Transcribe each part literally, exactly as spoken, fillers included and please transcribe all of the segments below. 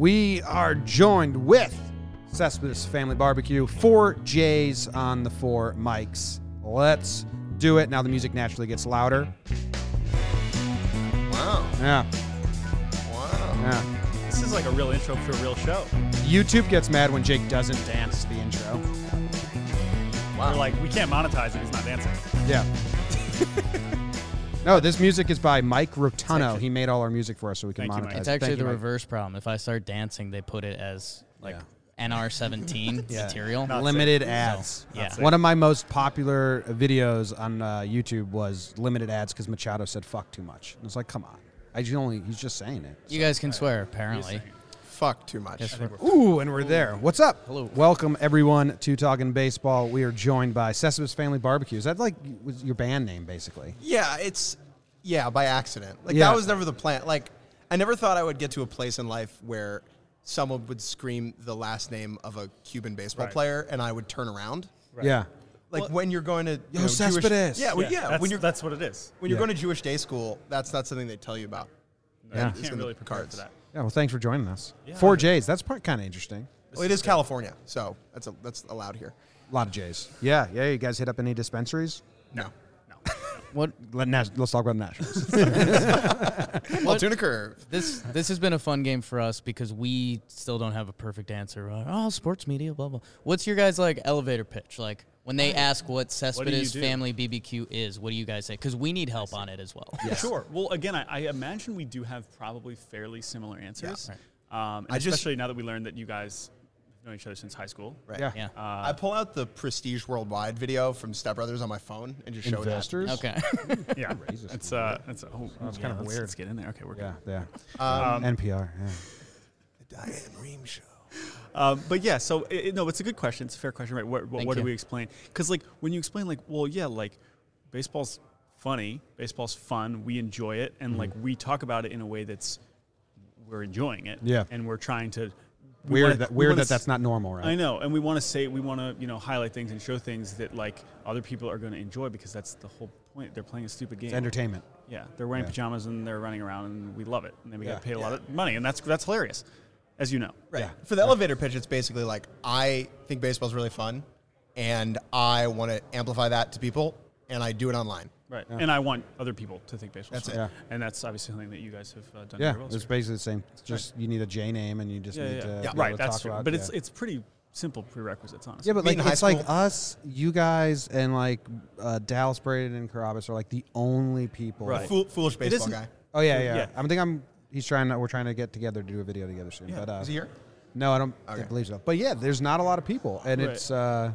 We are joined with Cespedes Family Barbecue. Four J's on the four mics. Let's do it. Now the music naturally gets louder. Wow. Yeah. Wow. Yeah. This is like a real intro for a real show. YouTube gets mad when Jake doesn't dance the intro. We're like, we can't monetize if he's not dancing. Yeah. No, this music is by Mike Rotuno. He made all our music for us so we can Thank you, monetize. Mike. It's actually Thank the you, Mike. reverse problem. If I start dancing, they put it as like Yeah. N R seventeen Yeah. material. Not Limited safe. ads. So, yeah. Not safe. One of my most popular videos on uh, YouTube was limited ads because Machado said "fuck" too much. And it's like, come on, I just only he's just saying it. You guys can swear, apparently. Fuck too much. Guess we're- Ooh, and we're there. What's up? Hello. Welcome everyone to Talking Baseball. We are joined by Cespedes Family Barbecue. Is that like was your band name basically? Yeah, it's yeah by accident. Like Yeah. that was never the plan. Like I never thought I would get to a place in life where someone would scream the last name of a Cuban baseball Right. player, and I would turn around. Right. Yeah. Like Well- when you're going to you Yo, know, Cespedes. Jewish, yeah, well, yeah. that's, when you're that's what it is. when you're Yeah. going to Jewish day school, that's not something they tell you about. Yeah. It's You can't in the really prepare cards. for that. Yeah. Well, thanks for joining us. Yeah. Four J's. That's kind of interesting. Well, it is California, so that's a, that's allowed here. A lot of J's. Yeah. Yeah. You guys hit up any dispensaries? No, No. What Let nas- let's talk about nationals. Altoona Curve. this this has been a fun game for us because we still don't have a perfect answer. We're like, oh, sports media, blah blah. What's your guys like elevator pitch? Like when they ask what Cespedes do? Family B B Q is, what do you guys say? Because we need help on it as well. Sure. Well, again, I, I imagine we do have probably fairly similar answers. Yeah. Um, and I just- especially now that we learned that you guys have known each other since high school. Right. Yeah. Yeah. Uh, I pull out the Prestige Worldwide video from Step Brothers on my phone and just show it. Investors. Okay. yeah. Raises. It's uh, it's oh, That's yeah, kind of let's, weird. Let's get in there. Okay, we're Yeah. good. Yeah. Um, N P R. Yeah. the Diane Rehm Show. Um, but yeah, so it, it- no, it's a good question. It's a fair question, right? What, what, Thank what do you. we explain? Because like when you explain, like, well, yeah, like baseball's funny, baseball's fun, we enjoy it, and like we talk about it in a way that's we're enjoying it, Yeah. and we're trying to we Weird wanna- that we weird wanna that s- that's not normal, right? I know, and we want to say we want to you know highlight things and show things that like other people are going to enjoy because that's the whole point. They're playing a stupid game. It's entertainment. Yeah, they're wearing Yeah. pajamas and they're running around, and we love it. And then we Yeah. get paid a lot of money, and that's that's hilarious, as you know. Right. Yeah. For the elevator pitch, it's basically like I think baseball's really fun, and I want to amplify that to people, and I do it online. Right. And I want other people to think baseball's That's fun. it. Yeah. And that's obviously something that you guys have uh, done Yeah, very well. it's sir. basically the same. It's just you need a J name and you just yeah, need yeah, to, yeah. be able Right, to that's talk true. about. But yeah. it's it's pretty simple prerequisites, honestly. yeah, but Me like in high it's like school- us, you guys, and like uh, Dallas Braden and Carabas are like the only people. Right. Fool, foolish baseball isn't- guy. Oh yeah, yeah. Yeah. I think I'm. He's trying to. We're trying to get together to do a video together soon. Yeah. But uh, Is he here? no, I don't Okay. believe so. But yeah, there's not a lot of people, and Right. it's. Uh,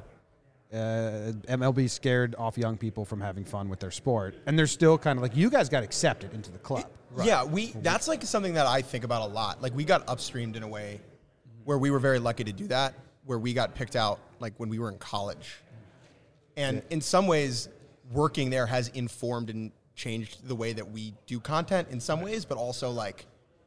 uh, M L B scared off young people from having fun with their sport, and they're still kind of like you guys got accepted into the club. Yeah, we. That's like something that I think about a lot. Like we got upstreamed in a way where we were very lucky to do that. Where we got picked out like when we were in college, and in some ways, working there has informed and changed the way that we do content in some ways, but also like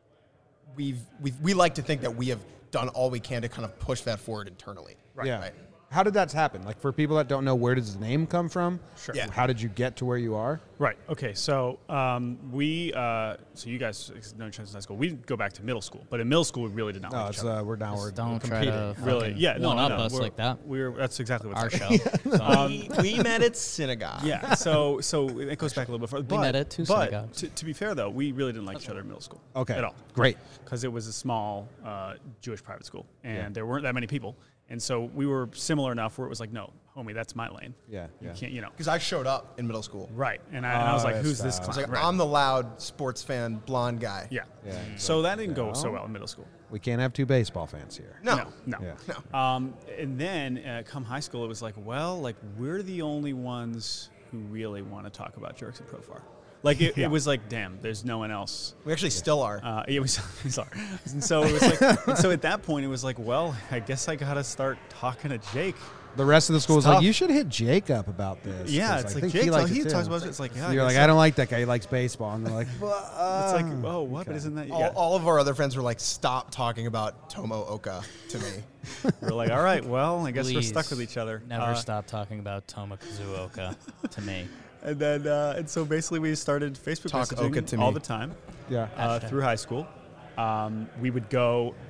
we've we we like to think that we have done all we can to kind of push that forward internally. Yeah. Right. How did that happen? Like for people that don't know, where does the name come from? Sure. Yeah. How did you get to where you are? Right. Okay. So um, we, uh, so you guys know each other since high school. We go back to middle school, but in middle school we really did not No, like it's each other. uh, we're down. We're Don't try competing. to really? fucking Yeah. No. one no, up no. us We're- like that. We're that's exactly what's Our happening. show. So, Um, We, we met at synagogue. Yeah. So so it goes back a little bit further. But, met at two but synagogues. to, to be fair though, we really didn't like each other in middle school. Okay. At all. Great. Because it was a small uh, Jewish private school, and Yeah. there weren't that many people, and so we were similar enough where it was like, no, homie, that's my lane. Yeah. You Yeah. can't, you know. Because I showed up in middle school. Right. And I, and I was Oh, like, that's who's this tough. I clown? was like, Right. I'm the loud sports fan blonde guy. yeah. Yeah. So that didn't go No. so well in middle school. We can't have two baseball fans here. No. No. No. Yeah. No. Um, and then uh, come high school, it was like, well, like we're the only ones who really want to talk about Jerks and Profar. Like it, Yeah. it was like, damn, there's no one else. We actually still are. Uh, it was sorry. And so it was like, and so at that point, it was like, well, I guess I gotta start talking to Jake. The rest of the school was It's like, tough. you should hit Jake up about this. Yeah, 'cause it's I like think Jake. he He, likes he it too. talks about it. It's like, yeah. You're like, guess I don't like that guy. He likes baseball. And they're like, well, It's like, uh, oh, what? But okay. isn't that? all, Yeah. all of our other friends were like, stop talking about Tomo Oka to me. We're like, all right, well, I guess we're stuck Please with each other. Never Uh, stop talking about Toma Kazuoka to me. And then, uh, and so basically, we started Facebook Talk messaging Oka to all me. the time Yeah. uh, Hashtag. through high school. Um, we would go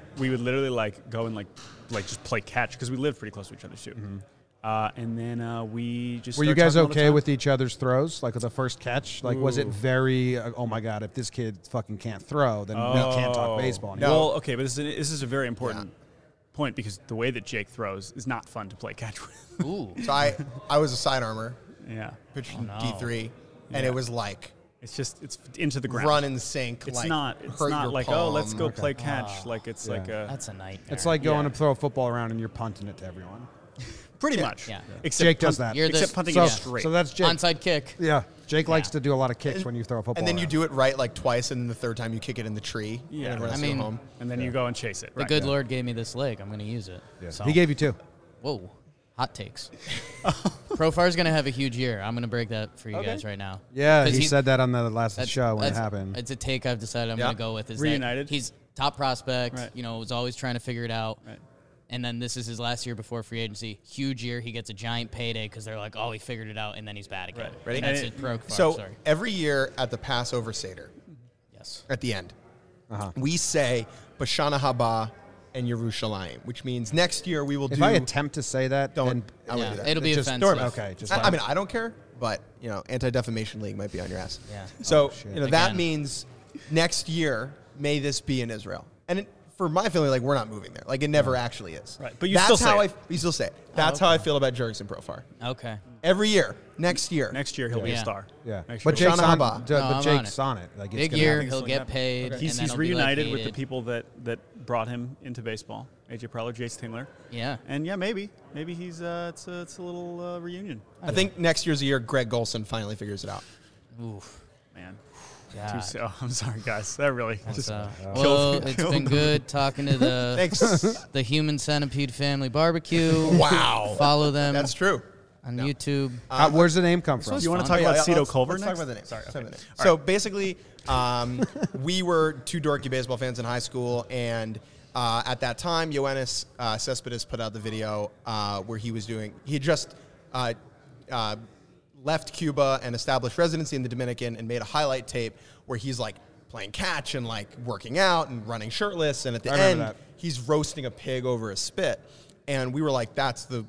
we would literally like go and like like just play catch because we lived pretty close to each other too. Mm-hmm. Uh, and then uh, we just Were you started guys talking all the okay time. with each other's throws? Like with the first catch? Like, was it Ooh. very, uh, oh my God, if this kid fucking can't throw, then we can't talk Oh. baseball anymore? Well, okay, but this is, this is a very important point because the way that Jake throws is not fun to play catch with. Ooh. So I, I was a side armor, yeah. pitched Oh, in no. D three, and Yeah. it was like It's just, it's into the ground. run and sink. It's like, not, it's hurt not your like, oh, let's palm. go play catch. Like, it's Yeah. like a, That's a nightmare. It's like going Yeah. to throw a football around and you're punting it to everyone. pretty Yeah. much. Yeah. Except Jake does punt- that. You're the- Except punting So, it straight. so that's Jake. onside kick. Yeah. Jake likes Yeah. to do a lot of kicks when you throw a football And then you around. do it right like twice, and then the third time you kick it in the tree. Yeah. and everyone has I to go mean- home. and then you go and chase it. The Right. good Lord gave me this leg. I'm going to use it. Yeah. So. He gave you two. Whoa. Hot takes. Profar's going to have a huge year. I'm going to break that for you Okay. guys right now. Yeah, 'Cause he he- said that on the last That's- show when it that's- happened. It's a take I've decided I'm Yeah. going to go with. Is that Reunited? he's top prospect. Right. You know, was always trying to figure it out. Right. And then this is his last year before free agency. Huge year. He gets a giant payday because they're like, oh, he figured it out, and then he's bad again. Right. Ready? And that's And it. it- Profar, So sorry. every year at the Passover Seder, Yes. at the end, Uh-huh. we say Bashana Haba and Yerushalayim, which means next year we will If do. I attempt to say that, Don't. then I won't Yeah, do that. it'll be just, offensive. Okay, just I, I mean, I don't care, but you know, Anti-Defamation League might be on your ass. Yeah. So Oh, shit. you know that Again. means next year may this be in Israel, and it, for my family, like we're not moving there. Like it never actually is. Right, but you That's still say how it. I. You still say it. That's okay. how I feel about Jurgensen Profar. Okay. Every year, next year, Next year, he'll be a Yeah. star. yeah. Next But year. Jake's Shana on, Haba. d- No, but I'm Jake's on on it. Like, it's Big gonna year. happen. He'll Something get happen. paid. He's, and then he's he'll be, like, reunited with the hated. people that, that brought him into baseball. A J Preller, Jace Tingler. Yeah. And yeah, maybe. Maybe he's uh, it's a, it's a little uh, reunion. I think next year's the year Greg Golson finally figures it out. Oof. Man. God. Too so. I'm sorry, guys. That really just So, killed- well, it's killed been them. good talking to the Thanks. the Human Centipede Family Barbecue. Wow. Follow them That's true. on YouTube. Uh, where's the name come from? You want to fun. talk Yeah, about yeah, Cito let's- Culver let's next? talk about the name. Sorry. Let's Okay. talk about the name. So basically, um, we were two dorky baseball fans in high school, and uh, at that time, Ioannis uh, Cespedes put out the video uh, where he was doing. He had just uh, uh, left Cuba and established residency in the Dominican, and made a highlight tape where he's like playing catch and like working out and running shirtless, and at the I remember end, that. he's roasting a pig over a spit, and we were like, "That's the."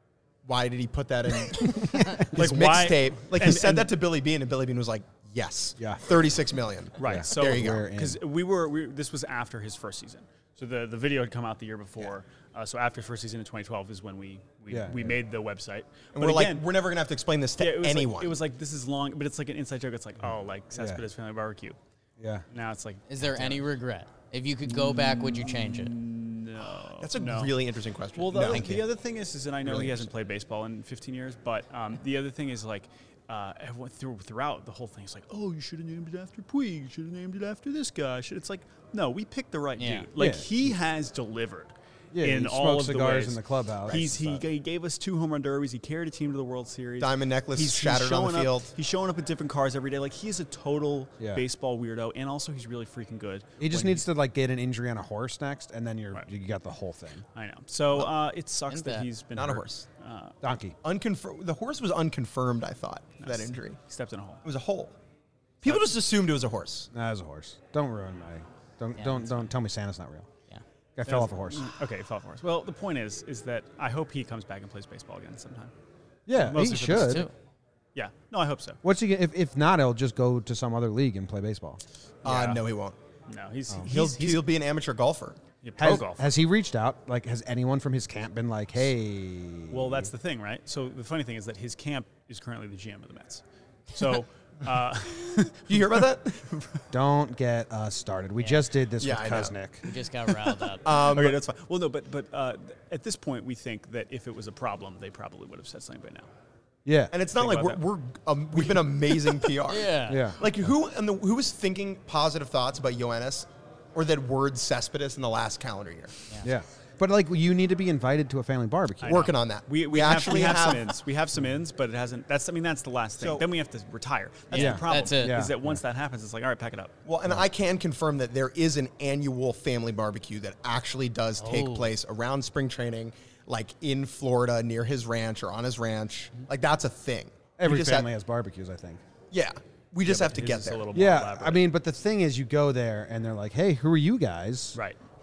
Why did he put that in his Like, why- mixtape? Like he and- said and- that to Billy Bean, and Billy Bean was like, "Yes, Yeah. thirty-six million." Right. Yeah. So There you go. We're in. because we were we, this was after his first season. So the, the video had come out the year before. Uh, so after first season in twenty twelve is when we we, Yeah, we yeah. made the website. And But we're again, like, we're never gonna have to explain this to yeah, it was anyone. Like, it was like this is long, but it's like an inside joke. It's like oh, like Cespedes Family Barbecue. Yeah. Now it's like Is there any regret? If you could go back, would you change it? no. That's a no. really interesting question. Well, the, No. other, the other thing is, is and I know Really he hasn't played baseball in fifteen years, but um, the other thing is like, uh, everyone through, throughout the whole thing is like, oh, you should have named it after Puig. You should have named it after this guy. Should- It's like, no, we picked the right Yeah. dude. Like Yeah. he has delivered. Yeah, in he all smoked of the cigars ways. in the clubhouse. He's he, Right. he gave us two home run derbies. He carried a team to the World Series. Diamond necklace shattered on the showing up- field. He's showing up in different cars every day. Like he's a total Yeah. baseball weirdo, and also he's really freaking good. He just when needs to like get an injury on a horse next, and then you're Right. you got the whole thing. I know. So uh, it sucks And that that- he's been Not a hurt. horse. Uh, Donkey. Unconfirmed. The horse was unconfirmed. I thought for that injury. he stepped in a hole. It was a hole. People just assumed it was a horse. Nah, it's a horse. Don't ruin my. Don't Yeah, don't that's don't tell me Santa's not real. Yeah. Guy fell off a horse. Okay, fell off a horse. Well, the point is, is that I hope he comes back and plays baseball again sometime. Yeah, Mostly he for this should. Too. Yeah. No, I hope so. What's he? get- If if not, he'll just go to some other league and play baseball. Uh, Yeah. no, he won't. No, he's He'll, he's, he's he'll be an amateur golfer. a pro Has, golfer. has he reached out? Like, has anyone from his camp been like, "Hey"? Well, that's the thing, right? So the funny thing is that his camp is currently the G M of the Mets. So, uh, You hear about that? Don't get us started. We just did this Yeah, with I know. Kuznick. We just got riled up. Um, okay, that's fine. Well, no, but but uh, at this point, we think that if it was a problem, they probably would have said something by now. Yeah, and it's not Think like we're, about we're um, we've been amazing P R. yeah. yeah. Like who and the, who was thinking positive thoughts about Ioannis or that word Cespedes in the last calendar year? Yeah, but like you need to be invited to a family barbecue. I know. Working on that. We, we, We have, actually we have, some have- ins. We have some ins, but it hasn't. That's I mean that's the last thing. So- then we have to retire. That's Yeah, the problem. that's it. Yeah. Is that once that happens, it's like all right, pack it up. Well, and I can confirm that there is an annual family barbecue that actually does take Oh. place around spring training, like in Florida near his ranch or on his ranch. Like that's a thing. We Every just family have- has barbecues, I think. yeah, we just Yeah, have but to his get is a there. little more Yeah, elaborate. I mean, but the thing is, you go there and they're like, "Hey, who are you guys?" Right.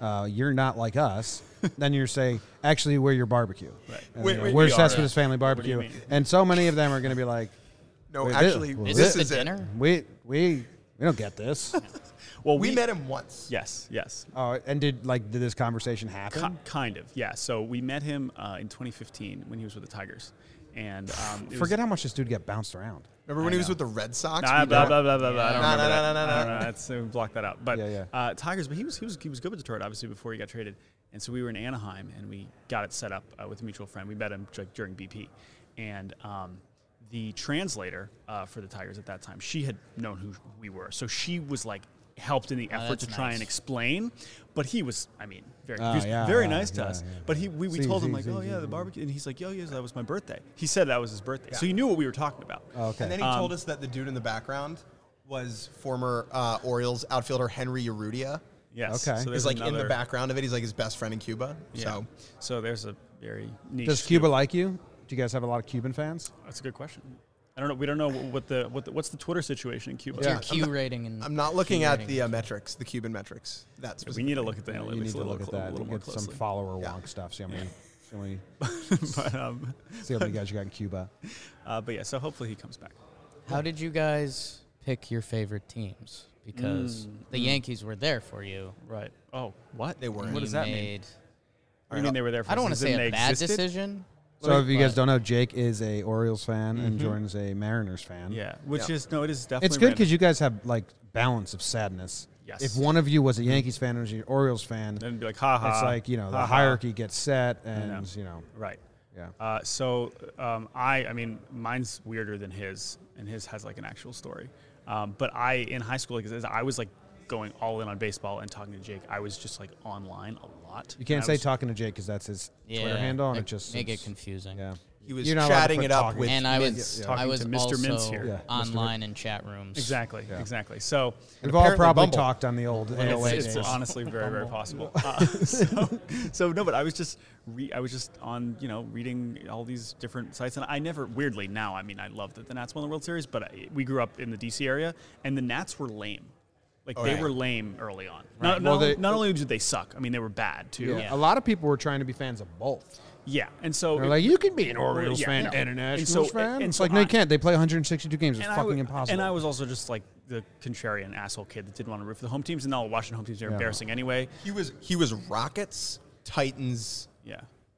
uh, you're not like us, then you're saying, actually, we're your barbecue. Right. And, Wait, you know, wait, we're we are. Cespedes Family What do you Barbecue. mean? And so many of them are going to be like, No, Wait, actually, this- Is this this is the it. dinner? we we we don't get this. Well, We met him once. Yes, yes. Oh, and did like did this conversation happen? Ki- kind of, yeah. So we met him uh, in twenty fifteen when he was with the Tigers, and um, it Forget was, how much this dude get bounced around. Remember when I he was know. with the Red Sox? Nah, We blah, met- blah, blah, blah, blah. I don't No, remember no, that. no, no, no, I no. don't know. That's, uh, block that out. But Yeah, yeah. Uh, Tigers, but he was he was he was good with Detroit, obviously, before he got traded. And so we were in Anaheim, and we got it set up uh, with a mutual friend. We met him like, during B P, and um, the translator uh, for the Tigers at that time, she had known who we were, so she was like helped in the Oh, effort to that's try nice. and explain. But he was, I mean, very Oh, he was yeah, very yeah, nice to yeah, us. yeah. But he we, we See, told him see, like, see, oh see, yeah, see. the barbecue, and he's like, yo, yes, that was my birthday. He said that was his birthday, so he knew what we were talking about. Oh, okay. And then he Um, told us that the dude in the background was former uh, Orioles outfielder Henry Urrutia. Yes. Okay. So He's there's like in the another- background of it. He's like his best friend in Cuba. Yeah. So So there's a very niche. Does scoop. Cuba like you? Do you guys have a lot of Cuban fans? That's a good question. I don't know. We don't know what the what the, what's the Twitter situation in Cuba. Yeah. Your Q rating and I'm not looking Q at rating. the uh, metrics, the Cuban metrics. That's We need to look at the You analytics need a to little, look at clo- that. a little You more get some closely. follower Yeah. wonk stuff. See how many, see how many, but, um, see how many guys you got in Cuba. uh, but yeah, so hopefully he comes back. How did you guys pick your favorite teams? Because Mm, the mm. Yankees were there for you. Right. Oh, what? They weren't. What You does that mean? made- What do you mean they were there for? I don't want to us? say Didn't a they bad existed? decision. So if you guys but- don't know, Jake is a Orioles fan and Mhm. Jordan's a Mariners fan. Yeah, which Yeah. is no, it is definitely. It's good random. because you guys have like balance of sadness. Yes. If one of you was a Yankees fan and was an Orioles fan, then be like, ha ha. it's like you know the ha, ha. hierarchy gets set, know. and you know, Right. yeah. Uh, so um, I, I mean, mine's weirder than his, and his has like an actual story. Um, but I, in high school, like, as I was like going all in on baseball and talking to Jake. I was just like online a lot. You can't And I say was- talking to Jake because that's his Yeah, Twitter handle, and make, it just make it it's- confusing. Yeah. He was You're not allowed to chatting put it up talking. with And I was Mints. Yeah. Talking I was to Mister also Mintz here. Yeah, Mister online in chat rooms. Exactly, Yeah. exactly. So We've all apparently probably Bumble. talked on the old A O it's, eight it's days. honestly very, very possible. Uh, so, so no, but I was just re- I was just on you know reading all these different sites, and I never weirdly now I mean I love that the Nats won the World Series, but I, we grew up in the D C area, and the Nats were lame. Like Oh, they yeah. were lame early on. Right. Not, Well, not, they- not only did they suck, I mean they were bad too. Yeah. Yeah. A lot of people were trying to be fans of both. Yeah, and so They're like, you can be an Orioles yeah, fan no. and a And Nationals so- fan. and It's so like, no, you I- can't. They play one hundred sixty-two games. It's and I fucking w- impossible. And I was also just like the contrarian asshole kid that didn't want to root for the home teams, and all Washington home teams are Yeah. embarrassing anyway. He was he was Rockets, Titans, Yeah,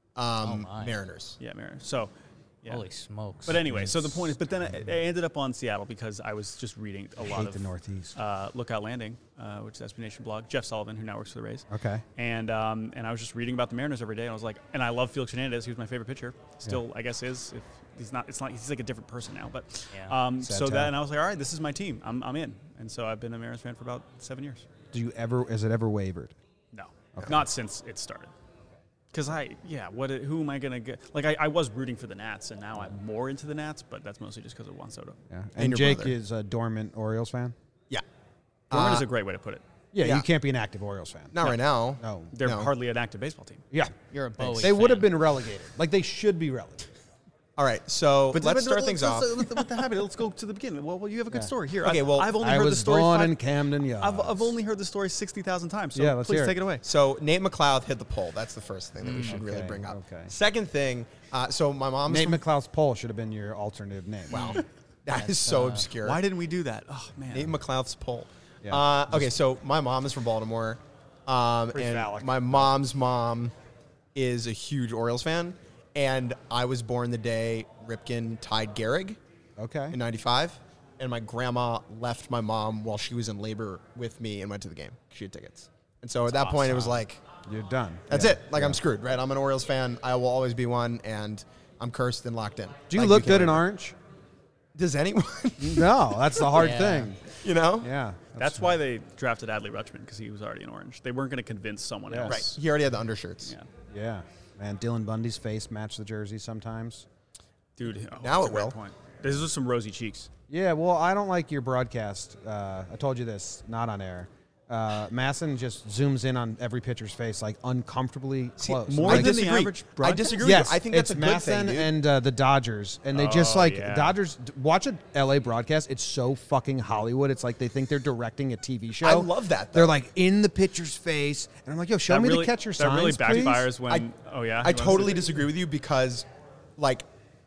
um, my. Mariners. yeah, Mariners. So, yeah. Holy smokes! But anyway, so the point is, but then I, I ended up on Seattle because I was just reading a I lot hate of the Northeast. uh, Lookout Landing, uh, which is S B Nation blog. Jeff Sullivan, who now works for the Rays. Okay. And um, and I was just reading about the Mariners every day, and I was like, and I love Felix Hernandez. He was my favorite pitcher. Still, I guess is if he's not. It's not. He's like a different person now. But Yeah. um, Sad so time. that, and I was like, all right, this is my team. I'm I'm in. And so I've been a Mariners fan for about seven years. Do you ever? Has it ever wavered? No, not since it started. Because I, yeah, what? Who am I gonna get? Like I, I was rooting for the Nats, and now I'm more into the Nats, but that's mostly just because of Juan Soto. Yeah. And And your Jake brother. is a dormant Orioles fan. Yeah. Dormant Uh, is a great way to put it. Yeah, Yeah. you can't be an active Orioles fan. Not right now. No. They're No. hardly an active baseball team. Yeah. You're a Bowie. They would have fan. been relegated. Like they should be relegated. All right, so But let's but start let's- things let's- off. let's- What the happened? Let's go to the beginning. Well, well you have a good Yeah. story here. Okay, I've, well, I've only I heard the was story. born five- in Camden Yards. I've, I've only heard the story sixty thousand times. So Yeah, let's please hear it. take it away. So Nate McLeod hit the poll. That's the first thing that we should really okay, bring up. okay. Second thing, uh, so my mom's Nate from, McLeod's poll should have been your alternative name. Wow. that is so obscure. Why didn't we do that? Oh man. Nate McLeod's poll. Yeah, Uh, okay, so my mom is from Baltimore, um, Pretty and phallic. my mom's mom is a huge Orioles fan, and I was born the day Ripken tied Gehrig Okay. in ninety-five, and my grandma left my mom while she was in labor with me and went to the game. She had tickets. And so at that point, it was awesome. like, You're done. that's Yeah. it. Like, Yeah. I'm screwed, right? I'm an Orioles fan. I will always be one, and I'm cursed and locked in. Do you Like, look can't good in win. orange? Does anyone? No, that's the hard Yeah. thing. you know? Yeah. That's why they drafted Adley Rutschman, because he was already in orange. They weren't going to convince someone Yes. else. Right. He already had the undershirts. Yeah. Yeah. Man, Dylan Bundy's face matched the jersey sometimes. Dude, oh, Now that's it a great will. Point. This is some rosy cheeks. Yeah, well, I don't like your broadcast. Uh, I told you this, not on air. Uh, Masson just zooms in on every pitcher's face like uncomfortably close. more I Like, than the disagree. average I broadcast? disagree. yes, with you. I think that's it's a good Masson thing, dude. and uh, the Dodgers, and they just Oh, like yeah. Dodgers. Watch a L A broadcast. It's so fucking Hollywood. It's like they think they're directing a T V show. I love that, though. They're like in the pitcher's face, and I'm like, yo, show That me really, the catcher that signs, really please. backfires when. I, oh yeah, I You wanna totally say- disagree with you because, like,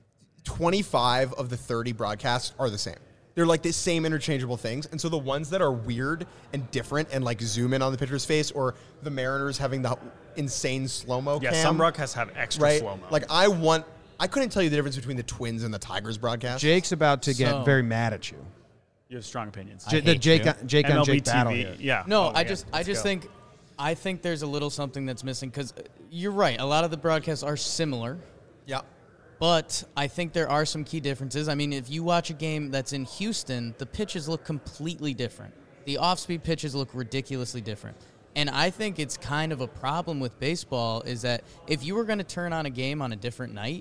twenty-five of the thirty broadcasts are the same. They're like the same interchangeable things, and so the ones that are weird and different and like zoom in on the pitcher's face, or the Mariners having the insane slow mo. Yeah, cam, some broadcasts have extra right? slow mo. Like I want, I couldn't tell you the difference between the Twins and the Tigers broadcast. Jake's about to get So- very mad at you. you have strong opinions. I J- the hate Jake, you. on, Jake on M L B Jake battle T V, here. yeah. No, Oh, I yeah, just I let's just go. think I think there's a little something that's missing because you're right. A lot of the broadcasts are similar, Yeah, but I think there are some key differences. I mean, if you watch a game that's in Houston, the pitches look completely different. The off-speed pitches look ridiculously different. And I think it's kind of a problem with baseball is that if you were going to turn on a game on a different night,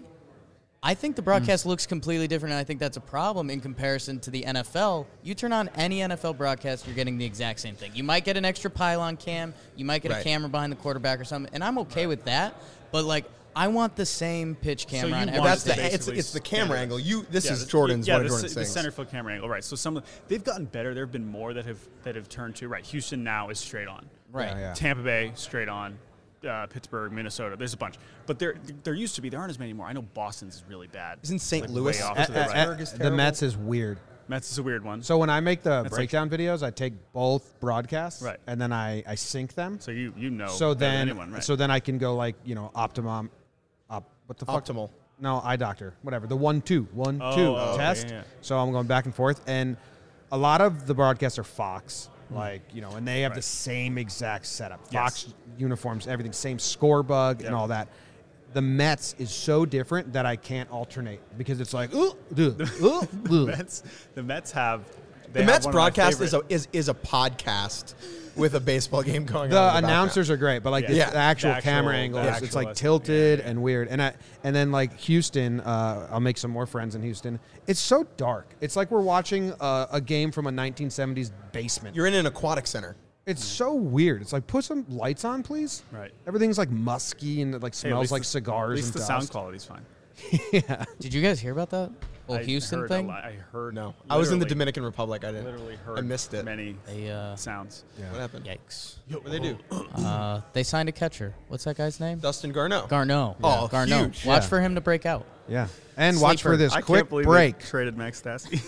I think the broadcast Hmm. looks completely different, and I think that's a problem in comparison to the N F L. You turn on any N F L broadcast, you're getting the exact same thing. You might get an extra pylon cam, you might get Right. a camera behind the quarterback or something, and I'm okay with that. But like, I want the same pitch camera you on want every that's the to stage. it's, basically it's the camera standard. angle. You this Yeah, is the- Jordan's yeah, one of the, Jordan's the things. center field camera angle, right? So some of, they've gotten better. There have been more that have that have turned to right. Houston now is straight on. Right. Yeah, yeah. Tampa Bay straight on. Uh, Pittsburgh, Minnesota. There's a bunch, but there there used to be. There aren't as many anymore. I know Boston's is really bad. Isn't Saint Like, Louis? way off A- to the a- right. a- Pittsburgh is the terrible. Mets is weird. Mets is a weird one. So when I make the That's like- breakdown videos, I take both broadcasts, Right. and then I, I sync them. So you you know. So better than then, anyone, right? so then I can go like you know Optimum, op, what the fuck? Optimal. No, eye doctor, whatever. The one two, one Oh, two oh, okay, test. yeah, yeah. So I'm going back and forth, and a lot of the broadcasts are Fox, like you know, and they have the Right. same exact setup. Yes. Fox uniforms, everything, same score bug Yep. and all that. The Mets is so different that I can't alternate because it's like, ooh, duh, ooh, ooh. Mets, the Mets have. They The have Mets one of my broadcast is a, favorite- is is a podcast with a baseball game going The on. in announcers are great, but like Yeah. the, Yeah. the actual The actual- camera the angles, it's actual- like yeah, tilted yeah, yeah. and weird. And I and then like Houston, uh, I'll make some more friends in Houston. It's so dark. It's like we're watching a, a game from a nineteen seventies basement. You're in an aquatic center. It's so weird. It's like put some lights on, please. Right. Everything's like musky and it like Hey, at smells least like the- cigars. At least and the dust. sound quality's fine. yeah. Did you guys hear about that whole I Houston heard a thing? lot- I heard. No, I was in the literally- Dominican Republic. I didn't. Literally heard. I missed it. Many They uh, sounds. What happened? yikes. What did they do? Uh, they signed a catcher. What's that guy's name? Dustin Garneau. Garneau. Oh, Garneau. huge. Watch Yeah. for him to break out. Yeah. And watch Sleeper. for this I quick can't believe break. they traded Max Stassi.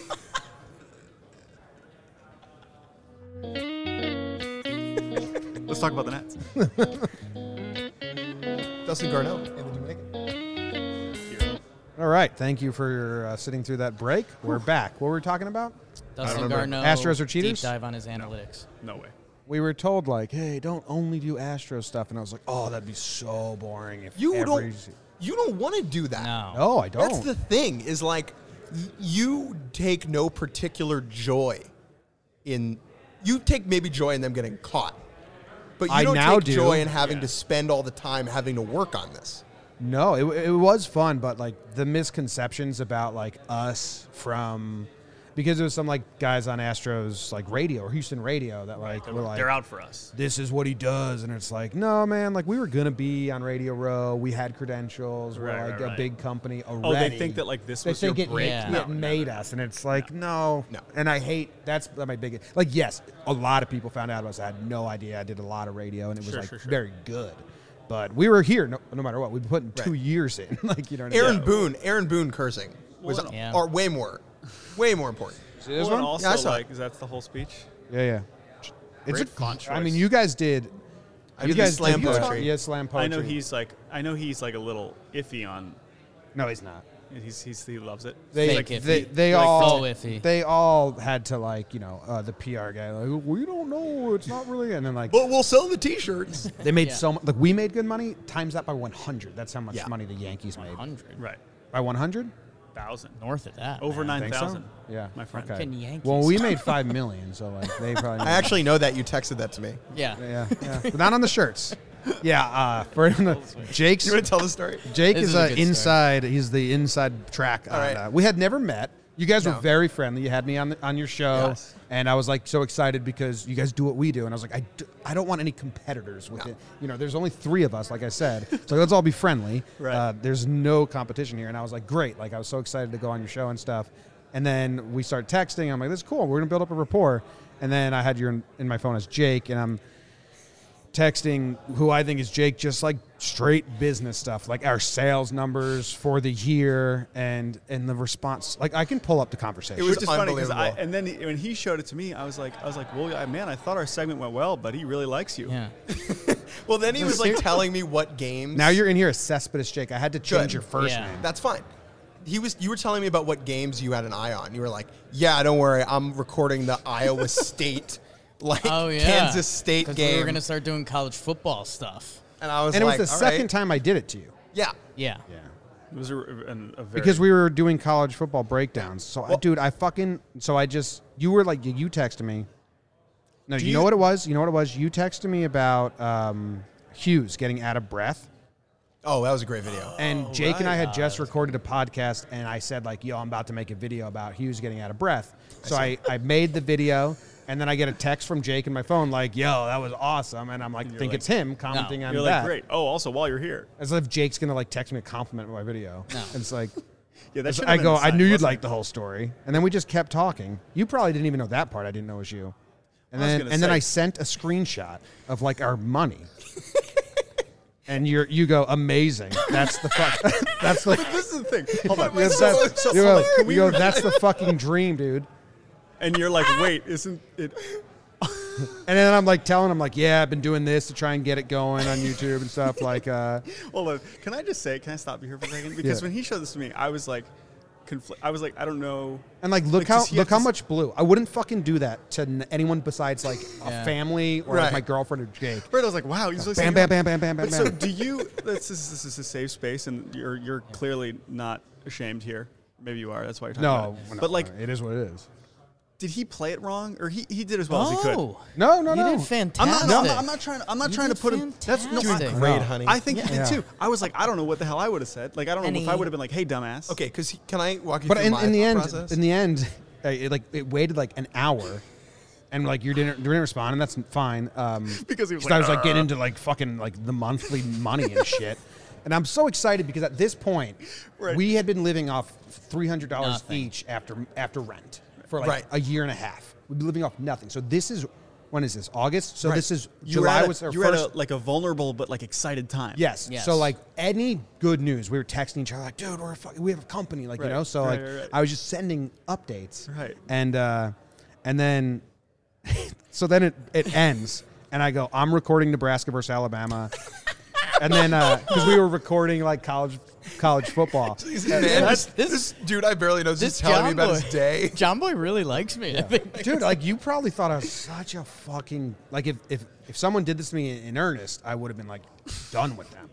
Let's talk about the Nets. Dustin Garneau in the Dominican. All right. Thank you for uh, sitting through that break. We're back. What were we talking about? Dustin remember. Garneau. Astros are cheaters? Deep dive on his analytics. No way. We were told like, hey, don't only do Astro stuff, and I was like, oh, that'd be so boring if You every... don't. You don't want to do that. No. No, I don't. That's the thing. Is like, y- you take no particular joy in. You take maybe joy in them getting caught, but you I don't now take do. joy in having Yeah. to spend all the time having to work on this. No, it, it was fun, but like the misconceptions about like us from because there was some like guys on Astros like radio or Houston radio that like They're, were like they're out for us. this is what he does, and it's like no man, like we were gonna be on Radio Row, we had credentials, we're Right, like right, a right. big company already. Oh, they think that like this They was your think it, break. Yeah. it No, no, made no, no. us, and it's like no, No. And I hate that's my biggest like yes, a lot of people found out about us. I had no idea. I did a lot of radio, and it was Sure, like sure, sure. very good. But we were here no, no matter what. We put in two Right. years in, like you know. What I mean? Aaron Yeah. Boone, Aaron Boone cursing was Well, Yeah. are way more, way more important. See this Well, and one? also, Yeah, I saw like, it. is that's the whole speech? Yeah, yeah. It's Great a font I mean, choice. you guys did. I you did the guys slam did you talk- poetry. Yeah, slam poetry. I know he's like. I know he's like a little iffy on. No, he's not. He's, he's he loves it. They Fake iffy. they, they Like all so iffy. they all had to like you know uh, the P R guy like we don't know it's not really and then like But we'll sell the T-shirts. they made Yeah. so much like we made good money times that by one hundred. That's how much Yeah. money the Yankees made. one hundred. Right. By one hundred? Thousand. North of that. Over man. nine Think so? thousand. Yeah, My friend. Okay. Fucking Yankees. Well, we made five million, so like they probably. I actually know that you texted that to me. Yeah. Yeah, yeah, but not on the shirts. Yeah, uh, for the, Jake's You want to tell the story? Jake This is, is a uh, good story. inside. He's the inside track. All on, right. uh, we had never met. You guys No. were very friendly. You had me on the, on your show. Yes. And I was like so excited because you guys do what we do. And I was like, I, do, I don't want any competitors with No. it. You know, there's only three of us, like I said. So let's all be friendly. Right. Uh, there's no competition here. And I was like, great. Like I was so excited to go on your show and stuff. And then we start texting. I'm like, this is cool. We're going to build up a rapport. And then I had your in, in my phone as Jake. And I'm texting who I think is Jake, just like straight business stuff, like our sales numbers for the year and and the response. Like I can pull up the conversation. It was Which is funny because I unbelievable. and then he, when he showed it to me, I was like, I was like, well, man, I thought our segment went well, but he really likes you. Yeah. Well, then he was like telling me what games. Now you're in here as Cespedes Jake. I had to change Good. your first Yeah. name. That's fine. He was. You were telling me about what games you had an eye on. You were like, "Yeah, don't worry, I'm recording the Iowa State, like Oh yeah. Kansas State 'Cause game." We were gonna start doing college football stuff. and I was and it like, was the "All second right." time I did it to you. Yeah. Yeah. Yeah. It was a, an- a very Because we were doing college football breakdowns. So, I, Well- dude, I fucking. So I just. You were like, you texted me. No, you, you- know what it was? You know what it was? You texted me about um, Hughes getting out of breath. Oh, that was a great video. And Jake and I had right. just recorded a podcast, and I said, like, yo, I'm about to make a video about Hughes getting out of breath. So I, I made the video, and then I get a text from Jake in my phone, like, yo, that was awesome. And I'm like, think like, it's him commenting on You're that. like, great. Oh, also while you're here, As if Jake's going to, like, text me a compliment on my video. No. And it's like, yeah, that should I have been go, the I sign, knew you'd wasn't like it? the whole story. And then we just kept talking. You probably didn't even know that part. I didn't know it was you. And I was then gonna and then say- I sent a screenshot of, like, our money. And you're, you go, amazing. That's the fuck. That's the. This is the thing. Hold on. Yes, so- that's- so- you go, so- you go, that's the fucking dream, dude. And you're like, wait, isn't it? And then I'm like telling him, like, yeah, I've been doing this to try and get it going on YouTube and stuff. Like, uh, Hold on. Can I just say? Can I stop you here for a second? Because Yeah. when he showed this to me, I was like, confl- I was like, I don't know. and like, look Like, how does he look have how to s- much blue. I wouldn't fucking do that to n- anyone besides like a Yeah. family or like Right. my girlfriend or Jake. Right, I was like, wow, he's Bam, bam, bam, bam, bam, bam, But so, bam. do you? This is this is a safe space, and you're you're clearly not ashamed here. Maybe you are. That's why you're talking No, about it. no, but like, it is what it is. did he play it wrong, or he, he did as well as he could? Oh, No, no, you no. did I'm fantastic. not, no, I'm not. I'm not trying. I'm not You trying to did put him. That's no. fantastic. I, Great, No. honey. I think Yeah. he did Yeah. too. I was like, I don't know what the hell I would have said. Like, I don't know And if I he- would have been like, hey, dumbass. Okay, because can I walk you But through in, my in the thought end, process? in the end, uh, it, like it waited like an hour, and like you didn't didn't respond, and that's fine. Um, Because he was 'cause like, I was like getting "Arr." into like fucking like the monthly money and shit. And I'm so excited because at this point, Right. we had been living off three hundred dollars Nothing. each after after rent for like Right. a year and a half. We've been living off nothing. So this is when is this August? So Right. this is you were July at a, was our you were first. at a, like a vulnerable but like excited time. Yes. Yes. So like any good news, we were texting each other like, dude, we're a fuck- we have a company, like Right, you know. So right, like right, right. I was just sending updates. Right. And uh, and then so then it it ends, and I go, I'm recording Nebraska versus Alabama, and then because we were recording like college college football. Man, this, this- this dude I barely knows this is telling me John about boy- his day. John Boy really likes me. I think. Dude, like you probably thought I was such a fucking like if if if someone did this to me in, in earnest, I would have been like done with them.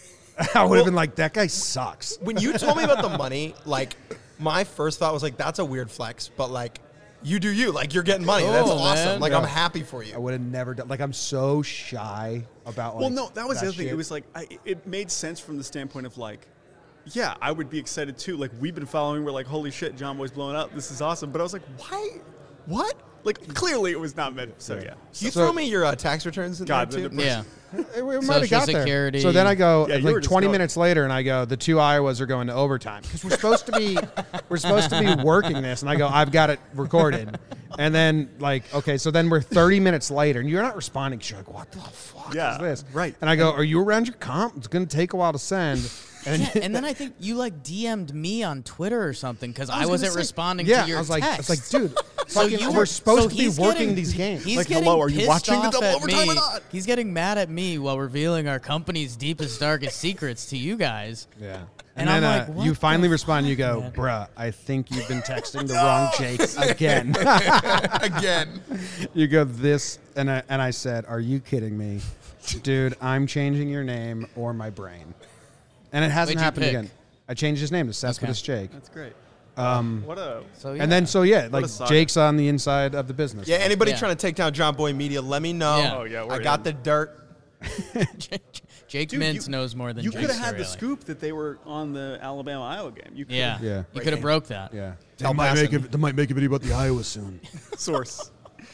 I would have been like, that guy sucks. When you told me about the money, like my first thought was like, that's a weird flex, but like you do you, like you're getting money. That's Oh, awesome. man. Like Yeah. I'm happy for I you. would have never done. Like I'm so shy about. Like, Well, no, that was the other thing. shit. It was like I, it made sense from the standpoint of like, yeah, I would be excited too. Like we've been following. We're like, holy shit, John Boy's blowing up. This is awesome. But I was like, why? What? Like clearly it was not meant. So yeah. You So- throw me your uh, tax returns in God, there the- too? Yeah. It, we might Social have got there. Security. So then I go Yeah, you were like just twenty going. minutes later, and I go, the two Iowas are going to overtime because we're supposed to be we're supposed to be working this, and I go, I've got it recorded, and then like okay, so then we're thirty minutes later, and you're not responding. 'Cause you're like, what the fuck Yeah, is this? right. And I go, are you around your comp? It's going to take a while to send. And Yeah, and then I think you like D M'd me on Twitter or something because I, was gonna wasn't say- responding yeah, to your I was like, I text. was like, dude, So fucking, you we're were- supposed so to be he's working getting- these games. He's Like, getting hello, are you pissed watching the off double at overtime me. or not? He's getting mad at me while revealing our company's deepest, darkest secrets to you guys. Yeah. And And, then I'm uh, like, what you the finally respond. You fuck, go, man? bruh, I think you've been texting the wrong Jake again. Again. You go this, and I, and I said, "Are you kidding me, dude? I'm changing your name or my brain." And it hasn't What'd you happened pick? again. I changed his name to Cespedes Jake. That's great. Um, What a So yeah. And then so yeah, like a saga. Jake's on the inside of the business. Yeah, anybody Yeah. trying to take down John Boy Media, let me know. Yeah. Oh, yeah, I we're got in. the dirt. Jake Dude, Mintz you- knows more than You Jake could have had the Storiale. scoop that they were on the Alabama Iowa game. You could Yeah, Yeah. you could have broke that. Yeah. They might make they might make a video about the Iowa soon. source.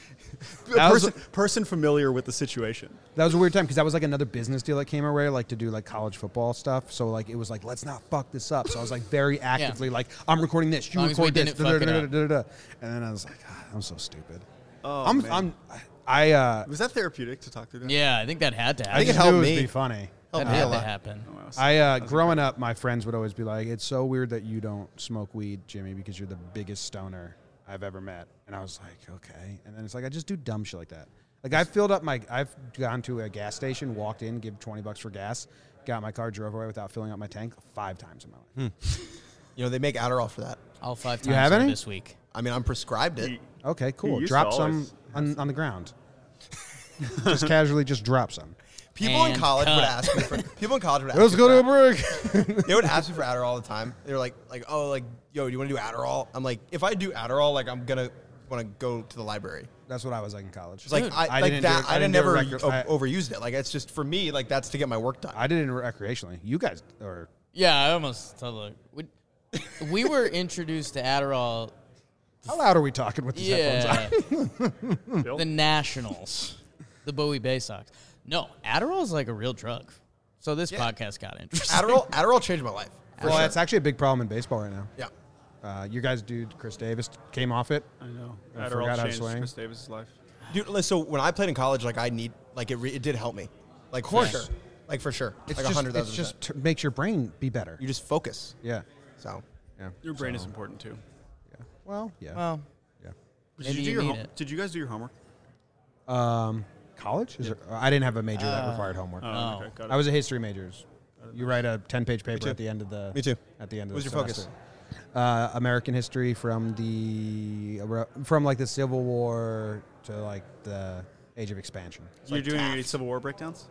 A That was- person, person familiar with the situation. That was a weird time because that was like another business deal that came our way, like to do like college football stuff. So like it was like, let's not fuck this up. So I was like very actively like, I'm recording this, you long as we record this, didn't fuck it da- da- up. da- da- da. And then I was like, God, I'm so stupid. Oh, I'm, man. I'm, I, uh, Was that therapeutic to talk through that? Yeah, I think that had to happen. I think it just helped knew me. It would be funny. Helped that me a had to lot. happen. Oh, wow. I, uh, growing up, my friends would always be like, it's so weird that you don't smoke weed, Jimmy, because you're the biggest stoner I've ever met. And I was like, okay. And then it's like, I just do dumb shit like that. Like I filled up my, I've gone to a gas station, walked in, give twenty bucks for gas, got in my car, drove away without filling up my tank five times in my life. You know, they make Adderall for that. All five times You have of any? this week. I mean, I'm prescribed it. He- Okay, cool. used Drop to some always on, on the ground. Just casually, just drop some. People in And college would cut. ask me for. People in college would ask Let's me go to for a break. They would ask me for Adderall all the time. They were like, like, oh, like, yo, do you want to do Adderall? I'm like, if I do Adderall, like, I'm gonna want to go to the library. That's what I was like in college. It's like, Dude. I, I like didn't do that. it- I I, didn't do never it rec- I- o- overused it. Like, it's just for me. Like, that's to get my work done. I did it recreationally. You guys, or Yeah, I almost totally. We, we were introduced to Adderall. how loud are we talking with these headphones Yeah, on? Bill? the Nationals, the Bowie Bay Sox. No, Adderall is like a real drug. So this Yeah. podcast got interesting. Adderall, Adderall changed my life. For Well, sure. it's actually a big problem in baseball right now. yeah. Uh, you guys, dude, Chris Davis came off it. I know. I Adderall forgot how to changed swing. Chris Davis' life. Dude, li- so when I played in college, like, I need, like, it, re- it did help me. Like, for course. sure. Like, for sure. It's like, just, a hundred it's thousand just percent. t- makes your brain be better. You just focus. Yeah, So, yeah. Your brain So, is important too. Yeah. Well, yeah. Well, yeah. Did Maybe you do you your need hom- it. Did you guys do your homework? Um, college? Is there, I didn't have a major that Uh, required homework. Oh, Oh. okay, got it. I was a history major. You write a ten-page paper too. at the end of the. Me too. At the end of What the was your focus? semester. Uh, American history from the from like the Civil War to like the Age of Expansion. You're like doing any Taft. Civil War breakdowns?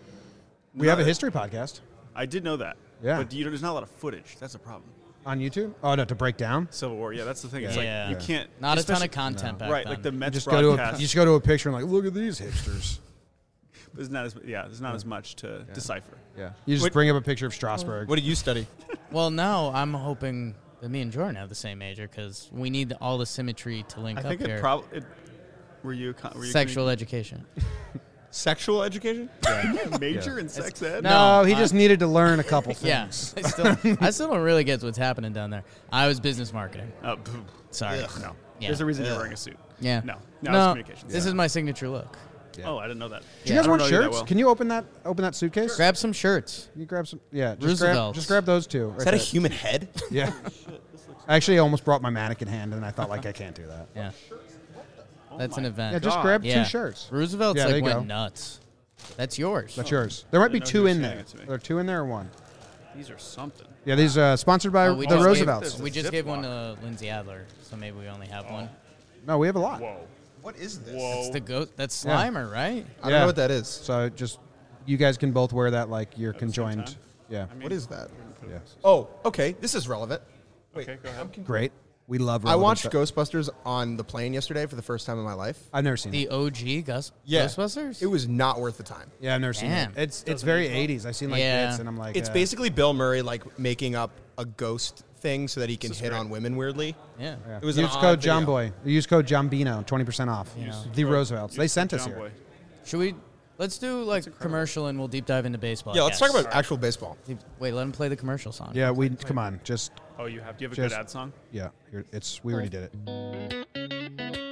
We have a No. history podcast I did know that. Yeah. But you know, there's not a lot of footage. That's a problem. on YouTube. Oh no, to break down. Civil War. Yeah, that's the thing. It's Yeah. like you can't. not a ton especially- of content back Right, then. like the You Mets just go to a, broadcast. you just go to a picture and like, look at these hipsters. There's not as yeah. There's not as much to decipher. Yeah. You just Wait. bring up a picture of Strasbourg. what did you study? Well, now I'm hoping that me and Jordan have the same major because we need all the symmetry to link I up think here. it probably. Were you? con- Were you Sexual education. Sexual education? commu- major in sex ed? No, No, he I- just needed to learn a couple Yeah, things. I still, I still don't really get what's happening down there. I was business marketing. Oh, poo. Sorry. No. Yeah. There's a reason you're Ugh. wearing a suit. Yeah. No. No, it's communications. This Yeah. is my signature look. Yeah. Oh, I didn't know that. Do you Yeah. guys I want don't know you that shirts? well. Can you open that open that suitcase? Grab some shirts. Can you grab some? Yeah, just grab, Roosevelt's. just grab those two. Is right that a there. human head? Yeah. I actually almost brought my mannequin hand, and I thought like I can't do that. Yeah. That's an event. Yeah, just God. grab Yeah. two shirts. Roosevelt's Yeah, there like you went go. nuts. That's yours. That's yours. There might be know two you were in saying there. it to me. Are there two in there or one? These are something. Yeah, these uh, sponsored by Oh, we the just Roosevelts. Gave, we just Ziploc. gave one to Lindsay Adler, so maybe we only have one. No, we have a lot. Whoa. What is this? Whoa. It's the goat. That's Yeah. Slimer, right? I don't Yeah. know what that is. So just you guys can both wear that like you're the same conjoined. time? Yeah. I mean, What is that? Yeah. Oh, okay. This is relevant. Wait, Okay, go ahead. Great. We love. I relevant watched stuff. Ghostbusters on the plane yesterday for the first time in my life. I've never seen The it. O G Gus- Yeah. Ghostbusters? It was not worth the time. Yeah, I've never seen Damn. it. It's it's Doesn't very age well. eighties. I've seen like Yeah. bits, and I'm like, It's uh, basically Bill Murray like making up a ghost thing so that he can This is hit great. on women weirdly. yeah. Yeah. It was an use odd code video. John Boy. Use code Johnbino, twenty percent off. Yeah. The Roosevelts. They Use sent the us John here. Boy. Should we? Let's do like commercial and we'll deep dive into baseball. Yeah, I let's talk guess. about actual baseball. Wait, let him play the commercial song. Yeah, we come on, just Oh, you have. Do you have a Just- good ad song? yeah. Here, it's we already did it.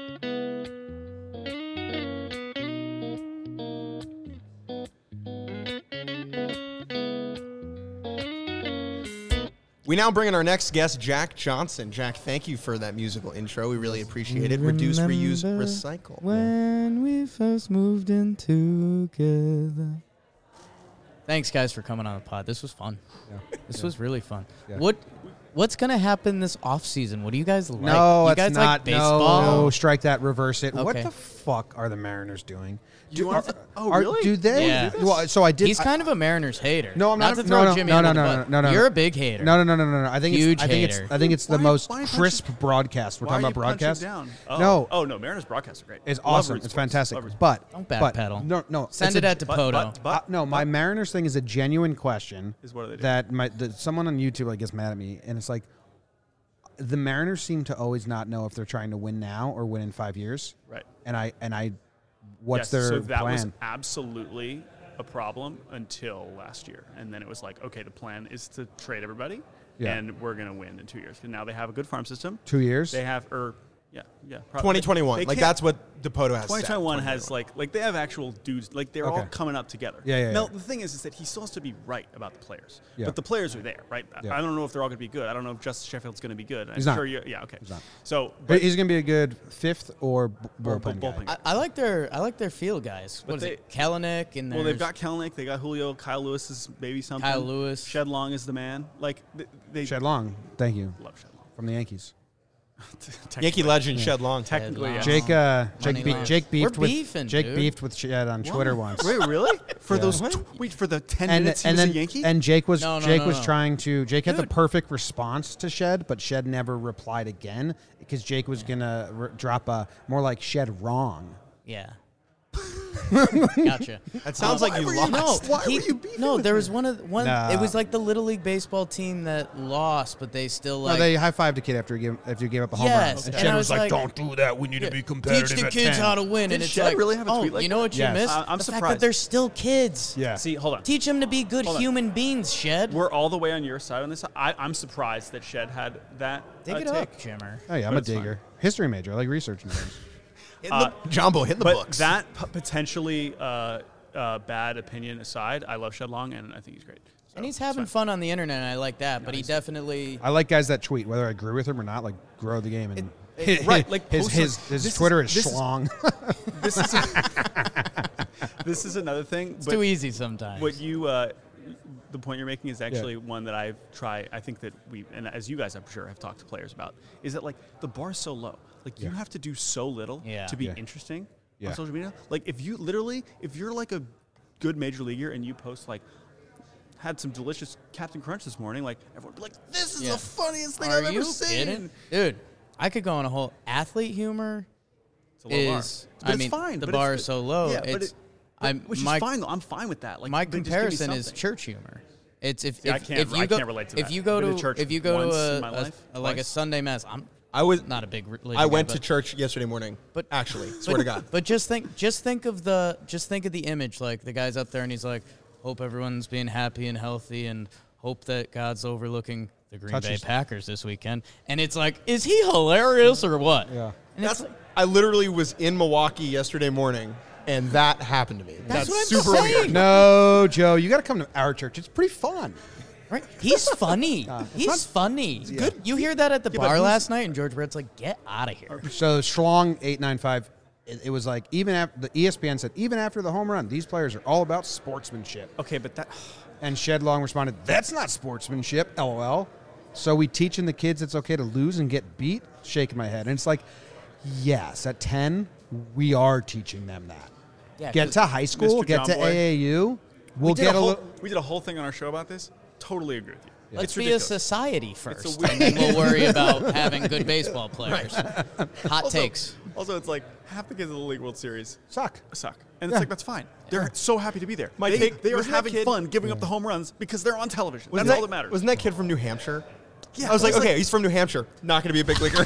We now bring in our next guest, Jack Johnson. Jack, thank you for that musical intro. We really appreciate it. Reduce, reuse, Remember recycle. When we first moved in together. Thanks, guys, for coming on the pod. This was fun. Yeah. This Yeah. was really fun. Yeah. What What's gonna happen this off season? What do you guys like? No, you it's guys not. like baseball? No, no, strike that, reverse it. What Okay. the fuck are the Mariners doing? You Do- want are- to- oh, are- really? Do they? Yeah. Well, so I did. He's I- kind of a Mariners hater. No, I'm not. to no, throw no, Jimmy no, under no, the no, bus. no, no, no. You're a big hater. No, no, no, no, no, no. I think Huge it's. I think it's. hater. I think it's the Why- most why are you crisp broadcast. We're Why talking are about you punching broadcast. down? Oh. No. Oh no, Mariners broadcasts are great. It's Love awesome. Root It's Sports. fantastic. Love Root Sports. But Don't but backpedal. no, no. Send it's it a- out to but- Poto. but- but- Uh, no, my Mariners thing is a genuine question. Is what are they doing? That my that someone on YouTube like gets mad at me, and it's like the Mariners seem to always not know if they're trying to win now or win in five years. Right. And I and I, what's Yes, their so that was plan? absolutely a problem until last year, and then it was like, okay, the plan is to trade everybody, Yeah. and we're going to win in two years. And now they have a good farm system. Two years. They have, or yeah, yeah, probably. twenty twenty-one. They Like can't- that's what Dipoto has. twenty set, twenty-one has like like they have actual dudes, like they're all Okay. coming up together. Yeah, yeah, Now yeah. the thing is, is that he still has to be right about the players, Yeah. but the players are there, right? I- Yeah. I don't know if they're all going to be good. I don't know if Justice Sheffield's going to be good. He's I'm not. sure you, yeah, okay. He's not. So, But but he's going to be a good fifth or b- Or bullpen, bullpen guy. guy. I, I like their I like their field guys. But What is they- it? Kellenic and well, they've there's got Kelenic, they got Julio, Kyle Lewis is maybe something. Kyle Lewis. Shed Long is the man. Like they, they Shed Long, thank you, love Shed Long. from the Yankees. Yankee legend Shed Long. Technically, yeah. Jake, uh, Jake, Money be- Lance. Jake beefed We're with beefing, Jake dude. beefed with Shed on Twitter once. Wait, really? For Yeah. those tw- wait for the ten and minutes he and was then a Yankee? and Jake was No, no, Jake no, was no. trying to Jake had the Dude. perfect response to Shed, but Shed never replied again because Jake was gonna r- drop a more like Shed wrong. Yeah. Gotcha. That sounds Um, like you no, lost. Why he, were you No, there was one of one. Nah. It was like the little league baseball team that lost, but they still like no, they high fived a kid after he gave after he gave up a home Yes, run. And and Shed I was was like, like- "Don't do that. We need to be competitive." teach the at kids ten." how to win. Did and it's Shed like, really have a oh, tweet like you know that? what you Yes. missed? I- I'm the fact surprised. that they're still kids. Yeah. See, hold on. Teach them to be good Hold on. human beings, Shed. We're all the way on your side on this. I, I'm surprised that Shed had that Dig uh, it take. up, Jimmer. Oh yeah, I'm But a it's fine. digger, history major. I like researching things. Hit the, Jumbo, hit the But books. that p- potentially uh, uh, bad opinion aside, I love Shed Long, and I think he's great. So, And he's it's having fine. fun on the internet, and I like that. But he he's- definitely. I like guys that tweet, whether I agree with him or not. Like grow the game and it- right, like his post his like- his this is- Twitter is, this is- schlong. This is this is another thing. It's but too easy sometimes. What you, uh, the point you're making is actually one that I've tried. I think that we, and as you guys, I'm sure, have talked to players about, is that like the bar's so low. Like you Yeah. have to do so little Yeah. to be Yeah. interesting Yeah. on social media. Like if you literally, if you're like a good major leaguer and you post like, had some delicious Captain Crunch this morning, like everyone would be like, this is Yeah. the funniest thing Are I've ever you seen. kidding? Dude, I could go on a whole athlete humor. It's a low bar. Is But I it's mean fine, the but bar it's- is so low. Yeah, but it's it- but- I'm which my is fine though. I'm fine with that. Like my but just give me comparison is something. church humor. It's if Yeah, I if, can't- if you I go can't relate to if that. you go I've been to to church if you go once to in my a, life, a- like a twice. Sunday mass. I'm I was not a big religion I went guy, to but- church yesterday morning. But actually, swear to God. But just think, just think of the, just think of the image. Like the guy's up there and he's like, "Hope everyone's being happy and healthy, and hope that God's overlooking the Green Touches. Bay Packers this weekend." And it's like, is he hilarious or what? Yeah. And it's That's. like, I literally was in Milwaukee yesterday morning, and that happened to me. That's That's, what I'm super saying. weird. No, Joe, you got to come to our church. It's pretty fun. right? He's funny. it's He's not- funny. Yeah. Good. You hear that at the but bar who's- last night, and George Brett's like, "Get out of here." So Schlong eight nine five, it, it was like even after the E S P N said even after the home run, these players are all about sportsmanship. Okay, but that And Shed Long responded, "That's not sportsmanship, lol." So we teaching the kids it's okay to lose and get beat? Shaking my head, and it's like, yes, at ten, we are teaching them that. Yeah, Get 'cause- to high school, Mister get to John Boy. A A U. We'll we did get a a whole, little. we did a whole thing on our show about this. Totally agree with you. Let's It's be ridiculous. a society first, weird- and then we'll worry about having good baseball players. Hot Also- takes. Also, it's like half the kids in the League World Series Suck. suck, and Yeah. it's like that's fine. They're so happy to be there. My they, take- they are wasn't that having kid- fun giving up the home runs because they're on television. Wasn't That's all that matters. Wasn't that kid from New Hampshire? Yeah, I was I like, was okay, like- he's from New Hampshire. Not going to be a big leaguer.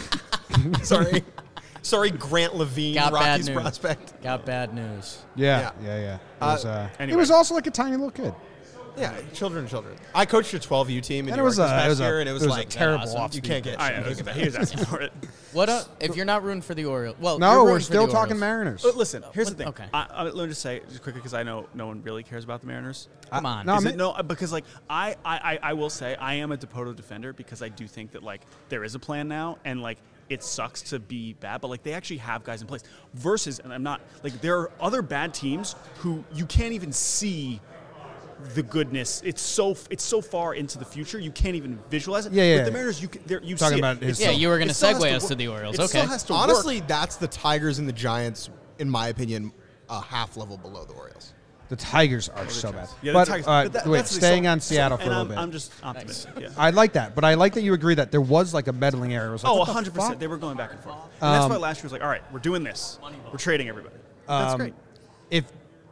Sorry. Sorry, Grant Levine, Got bad Rockies news. prospect. Got bad news. Yeah, Yeah. yeah, yeah. It Uh, was, uh, anyway. He was also like a tiny little kid. Yeah, children, children. I coached a twelve U team in And New it was York this a, it past was a, year, and it was, it was like a terrible awesome. off you can't get. I you know, can't get he was asking for it. What? Uh, if you're not rooting for the Orioles, well, No, you're we're rooting for still the talking Orioles. Mariners. But listen, here's the what- thing. okay. I, I, let me just say just quickly because I know no one really cares about the Mariners. Come on. No, Is I'm it, no, uh, because like I, I, I I will say I am a Dipoto defender because I do think that like there is a plan now and like it sucks to be bad, but like they actually have guys in place. Versus, and I'm not like there are other bad teams who you can't even see the goodness. It's so it's so far into the future, you can't even visualize it. Yeah, yeah. With the Mariners, you can, you Talking see about it. his- Yeah, It you were going to still has segue us work. to the Orioles. It Okay. still has to Honestly, work. that's the Tigers and the Giants, in my opinion, a half level below the Orioles. The Tigers are so bad. Yeah, the but Tigers- uh, but that- wait, that's the- staying so- on Seattle so- for a and little I'm, bit. I'm just optimistic. Yeah. I like that, but I like that you agree that there was like a meddling error. It was like, Oh, what the one hundred percent. fuck? They were going back and forth. And that's Um, why last year was like, all right, we're doing this. We're trading everybody. That's Um, great. If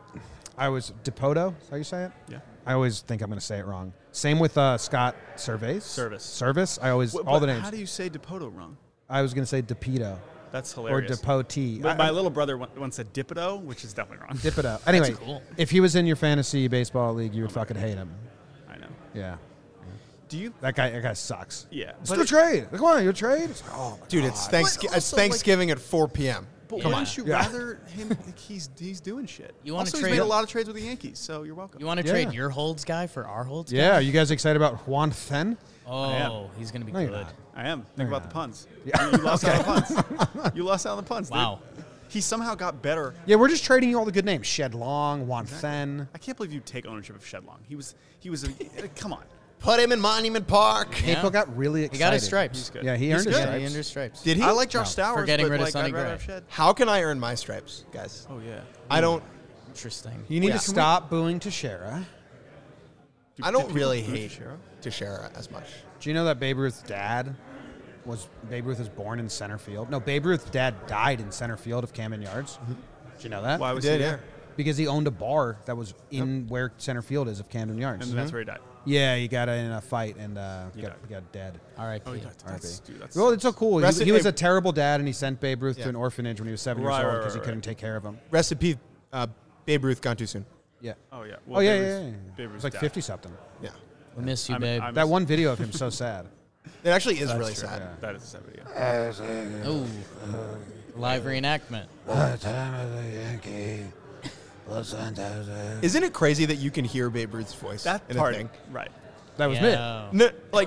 I was Dipoto, is that how you say it? Yeah. I always think I'm going to say it wrong. Same with uh, Scott Service. Service. Service. I always Wh- all the but names. How do you say Depoto wrong? I was going to say Depito That's or hilarious. Depoti. But I- my little brother on- once said Dipido, which is definitely wrong. Dipito. Anyway, cool. if he was in your fantasy baseball league, you would fucking hate him. I know. Yeah. Do you? That guy. That guy sucks. Yeah. Let's But do a it- trade. Come on, you trade. It's like, oh my Dude, God. it's, Thanksgi- But it's also, like- Thanksgiving at four p.m. But Come wouldn't on. you Yeah. rather him? Like he's he's doing shit. You wanna also, trade- he's made a lot of trades with the Yankees, so you're welcome. You want to Yeah. trade your holds guy for our holds guy? Yeah. Are you guys excited about Juan Then? am. Oh, he's going to be No, you're good. not. I am. Think you're about not. the puns. Yeah. You, you lost out on the puns. You lost out on the puns. dude. Wow. He somehow got better. Yeah, we're just trading you all the good names. Shed Long, Juan Then. I can't believe you take ownership of Shedlong. He was he was a come on. Put him in Monument Park. Yeah. People got really excited. He got his stripes. He's good. Yeah, he He's earned his good. Yeah, stripes. he earned his stripes. Did he? I like Josh No. Stowers, For getting but rid of like, Sonny I'd rather Gray. have Shed. How can I earn my stripes, guys? Oh yeah. I don't. Interesting. You need Yeah. to stop booing Teixeira. Do- I do don't people really boo hate Teixeira? Teixeira as much. Do you know that Babe Ruth's dad was Babe Ruth was born in center field? No, Babe Ruth's dad died in center field of Camden Yards. Did you know that? Why was did, he yeah. there? Because he owned a bar that was in where center field is of Camden Yards. And that's where he died. Yeah, he got in a fight and uh, He got, died. got dead. All right. Oh, he Pete. died. That's, dude, that's Well, it's so cool. He, Rest he in- was a terrible dad, and he sent Babe Ruth Yeah. to an orphanage when he was seven Right, years old right, because he right, couldn't right. take care of him. Rest in peace, uh, Babe Ruth gone too soon. Yeah. Oh yeah. Oh Well, yeah, Babe yeah, Ruth's- yeah. Babe It Ruth's was like dad. fifty something. Yeah, We miss you, I'm- babe. I'm- That one video of him so sad. it actually is That's really true. sad. Yeah. That is a sad video. Ooh. Live reenactment. Isn't it crazy that you can hear Babe Ruth's voice? That in a part, thing? right? That was Yeah. No, like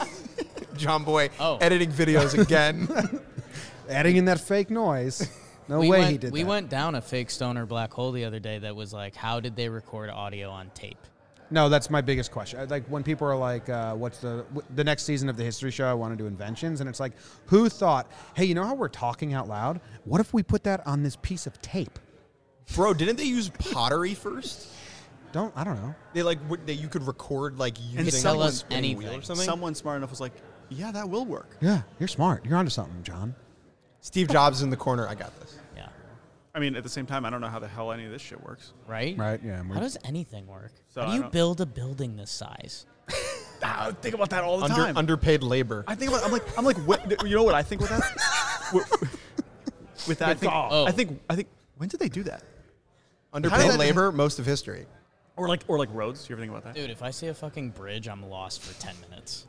John Boy Oh. editing videos again. me. Adding in that fake noise. No we way went, he did We that. went down a fake stoner black hole the other day that was like, how did they record audio on tape? No, that's my biggest question. I- Like when people are like, uh, "What's the w- the next season of the History Show?" I want to do inventions, and it's like, who thought, "Hey, you know how we're talking out loud? What if we put that on this piece of tape?" Bro, didn't they use pottery first? Don't I don't know. They like w- that you could record like using tell a us spinning wheel anything. or something. Someone smart enough was like, yeah, that will work. Yeah, you're smart. You're onto something, John. Steve Jobs in the corner. I got this. Yeah. I mean, at the same time, I don't know how the hell any of this shit works. Right? Right? Yeah. How does anything work? So how do I you don't- build a building this size? I think about that all the Under, time. underpaid labor. I think about. I'm like. I'm like. What, you know what I think with that? with, with that, I think. Oh. I think. I think. When did they do that? Underpaid that- labor. Most of history. Or like. Or like roads. You ever think about that? Dude, if I see a fucking bridge, I'm lost for ten minutes.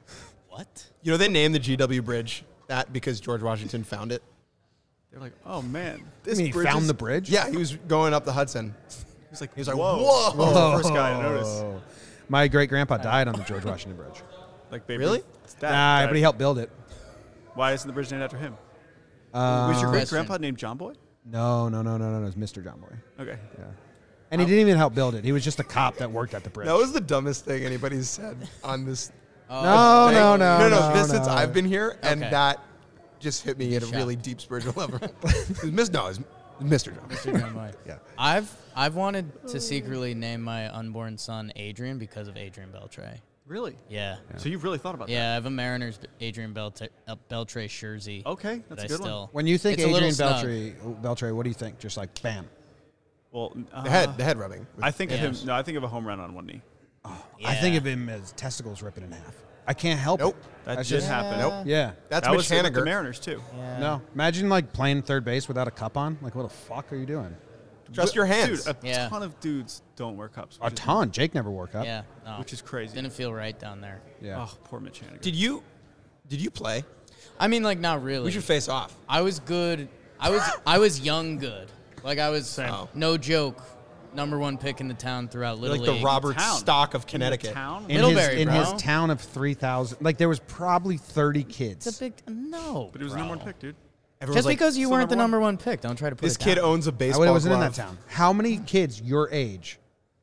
What? You know they named the G W Bridge that because George Washington found it. They're like, oh man, You this mean he bridge found is- the bridge? Yeah, he was going up the Hudson. He's like, He was like, whoa, whoa. First guy to notice. Oh. My great grandpa died on the George Washington Bridge. Like, Babe Really? Ruth's dad Nah, died. but he helped build it. Why isn't the bridge named after him? Uh, Was your great Question. grandpa named John Boy? no, no, no, no, no, no. It was Mister John Boy. Okay. Yeah. And he didn't even help build it. He was just a cop that worked at the bridge. That was the dumbest thing anybody's said on this. no, thing. no, no, no, no, This no. since I've been here, and Okay. that just hit me at a shocked. really deep spiritual level. It was Miss, no, it was Mister John. Yeah. I've I've wanted to secretly name my unborn son Adrian because of Adrian Beltre. Really? Yeah. So you've really thought about Yeah, I have a Mariners Adrian Beltre, uh, Beltre jersey. that? Okay, that that's I a good one. still, When you think It's a little Adrian snug. Beltre, Beltre, what do you think? Just like bam. Well, uh, The head, the head rubbing. I think of Yeah. him. No, I think of a home run on one knee. I think Yeah. of him as testicles ripping in half. I can't help Nope. it. That That's did just- happen. Nope. Yeah. That's That Mitch was with the Haniger. Mariners too. Yeah. No. Imagine like playing third base without a cup on. Like, what the fuck are you doing? Trust your hands. Dude, a Yeah. ton of dudes don't wear cups. A which is- ton. Jake never wore cup. Yeah. No. Which is crazy. Didn't feel right down there. Yeah. Oh, poor Mitch Haniger. Did you? Did you play? I mean, like, not really. We should face off. I was good. I was I was young good. Like I was Same. Oh. no joke, number one pick in the town throughout You're Little like the League. Robert Town. Stock of In the Connecticut. town? In his, Middlebury, in bro. his town of three thousand, like there was probably thirty kids. It's a big no. But he was the bro. number one pick, dude. Everyone's Just like, because you still weren't the number number one pick, don't try to put this it kid down. owns a I baseball wasn't in glove. that town. How many kids your age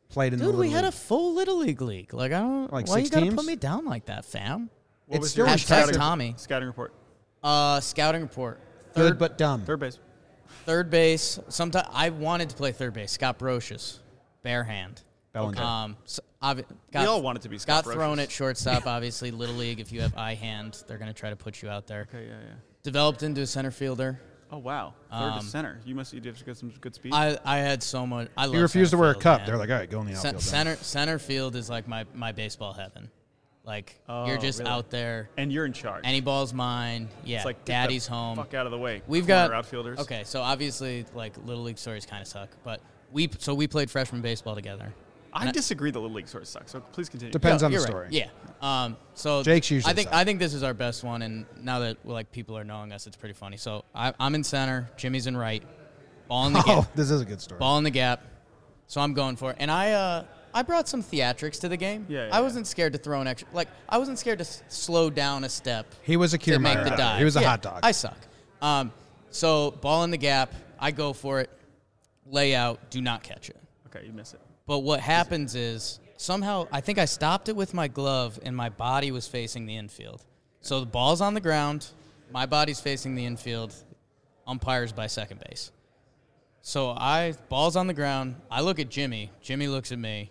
played in the Dude, Little we had a League. full Little League league. Like I don't. Like why six you gotta teams? put me down like that, fam? What It's was still your impressive. scouting, Tommy. scouting report? Uh, scouting report. Good Third, but dumb. Third base. third base. Sometimes I wanted to play third base. Scott Brocious, bare hand. Bellinger. Um, so, obvi- got, We all wanted to be Scott got thrown Brocious. at shortstop. Obviously, Little League. If you have eye hand, they're gonna try to put you out there. Okay, yeah, yeah. Developed into a center fielder. Oh wow, third Um, to center. You must you have to get some good speed. I I had so much. I He love refused to center wear a field, cup. man. They're like, all right, go in the Ce- outfield. then." center center field is like my my baseball heaven. Like you're Oh, just really? out there. and you're in charge. Any ball's mine. Yeah, it's like get daddy's the home. Fuck out of the way. We've Corner got outfielders. Okay, so obviously, like Little League stories kind of suck, but we so we played freshman baseball together. I And I- disagree. The Little League sort of sucks. So please continue. Depends No, on the you're right. story. Yeah. Um. So Jake's usually I think suck. I think this is our best one, and now that like people are knowing us, it's pretty funny. So I, I'm in center. Jimmy's in right. Ball in the Oh, gap. this is a good story. Ball in the gap. So I'm going for it, and I uh I brought some theatrics to the game. Yeah, yeah, I yeah. wasn't scared to throw an extra. Like I wasn't scared to s- slow down a step. He was a to make Kiermaier. the dive. He was a Yeah, hot dog. I suck. Um, so ball in the gap, I go for it, lay out, do not catch it. Okay, you miss it. But what happens is somehow I think I stopped it with my glove and my body was facing the infield. So the ball's on the ground, my body's facing the infield, umpires by second base. So I ball's on the ground, I look at Jimmy, Jimmy looks at me.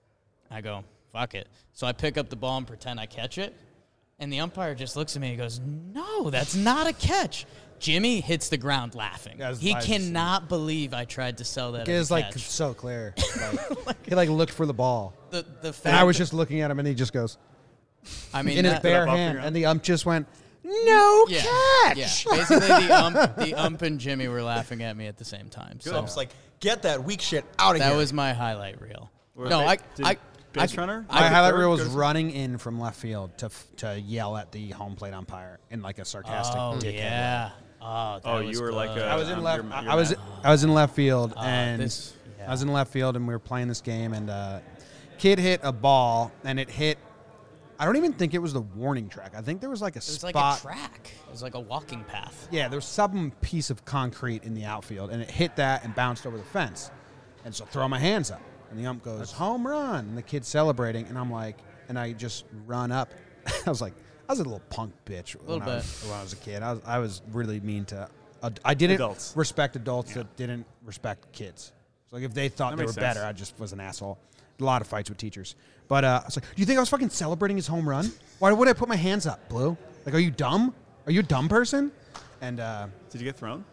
I go, fuck it. So I pick up the ball and pretend I catch it. And the umpire just looks at me and goes, no, that's not a catch. Jimmy hits the ground laughing. That's- He I just- cannot believe I tried to sell that It as was a like catch. so clear. Like, he like looked for the ball, the, the fact and I was just looking at him, and he just goes I mean, in his that- bare up off the hand, ground. and the ump just went, "No yeah, catch." yeah. Basically, the ump, the ump and Jimmy were laughing at me at the same time. So So it's like, get that weak shit out of that here. was my highlight reel. Were No, they- I, did I, base I, runner? My I, highlight third reel was goes- running in from left field to f- to yell at the home plate umpire in like a sarcastic oh dickhead way. yeah. Oh, that Oh, you was were like good. a- I was in Um, left. you're- I you're I was mad. I was in left field, Uh, and this- yeah. I was in left field, and we were playing this game, and uh, kid hit a ball, and it hit. I don't even think it was the warning track. I think there was like a It was spot. like a track. It was like a walking path. Yeah, there was some piece of concrete in the outfield, and it hit that and bounced over the fence. And so I throw my hands up, and the ump goes, home run. And the kid's celebrating, and I'm like, and I just run up. I was like, I was a little punk bitch when, Little I was, bit. when I was a kid. I was, I was really mean to, ad- I didn't Adults. respect adults that didn't respect kids. So like if they thought That they were makes better, sense. I just was an asshole. A lot of fights with teachers. But uh, I was like, do you think I was fucking celebrating his home run? Why would I put my hands up, Blue? Like, are you dumb? Are you a dumb person? And uh, Did you get thrown?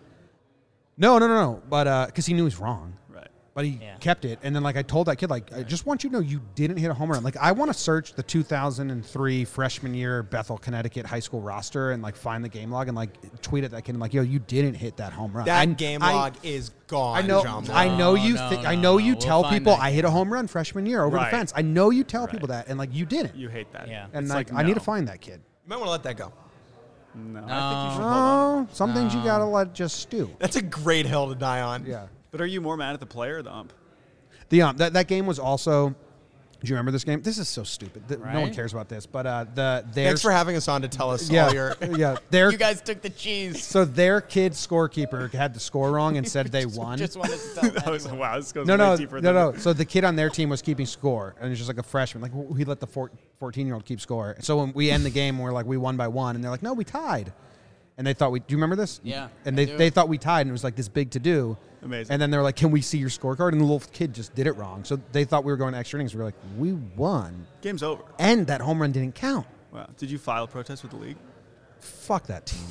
no, no, no, no. But because he knew he was wrong, Right. but he Yeah. kept it. And then like I told that kid, like I just want you to know you didn't hit a home run. Like I want to search the two thousand three freshman year Bethel, Connecticut high school roster and like find the game log and like tweet at that kid and like, yo, you didn't hit that home run. that I, game I- log is gone. I know. John. I know you. No, Think, no, I know you no. tell We'll find people that I hit a home run freshman year over Right. the fence. I know you tell Right. people that, and like you didn't. You hate that. Yeah. and It's like, like, I need to no. find that kid. You might want to let that go. No, I think No. you should hold on. Oh, some things you gotta let just stew. That's a great hill to die on. Yeah. But are you more mad at the player or the ump? The um that, that game was also. Do you remember this game? This is so stupid. Th- No one Right? cares about this. But uh, the their Thanks for having us on to tell us yeah all your. yeah their You guys took the cheese. so their kid scorekeeper had the score wrong and said they won. Just wanted to tell That was, anyone. wow, this goes no, way no, deeper no, than no. So the kid on their team was keeping score, and it's just like a freshman. Like wh- he let the fourteen-year-old keep score. So when we end the game, we're like, we won by one, and they're like, no, we tied. And they thought we. Do you remember this? Yeah, And I they do. they thought we tied, and it was like this big to do. Amazing. And then they're like, can we see your scorecard? And the little kid just did it wrong. So they thought we were going to extra innings. We were like, we won, Game's over. and that home run didn't count. Wow. Did you file a protest with the league? Fuck that team.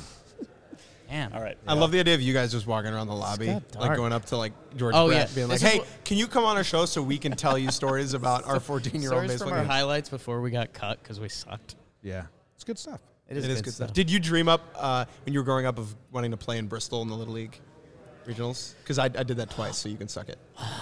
Damn. All right. I love the idea of you guys just walking around the lobby, got like dark. going up to like George Oh, Brett, yeah. being like, This is "Hey, what- can you come on our show so we can tell you stories about our fourteen-year-old Stories baseball from our game?" highlights before we got cut because we sucked. Yeah, it's good stuff. It is good stuff. Did you dream up uh, when you were growing up of wanting to play in Bristol in the Little League regionals? Because I, I did that twice, so you can suck it.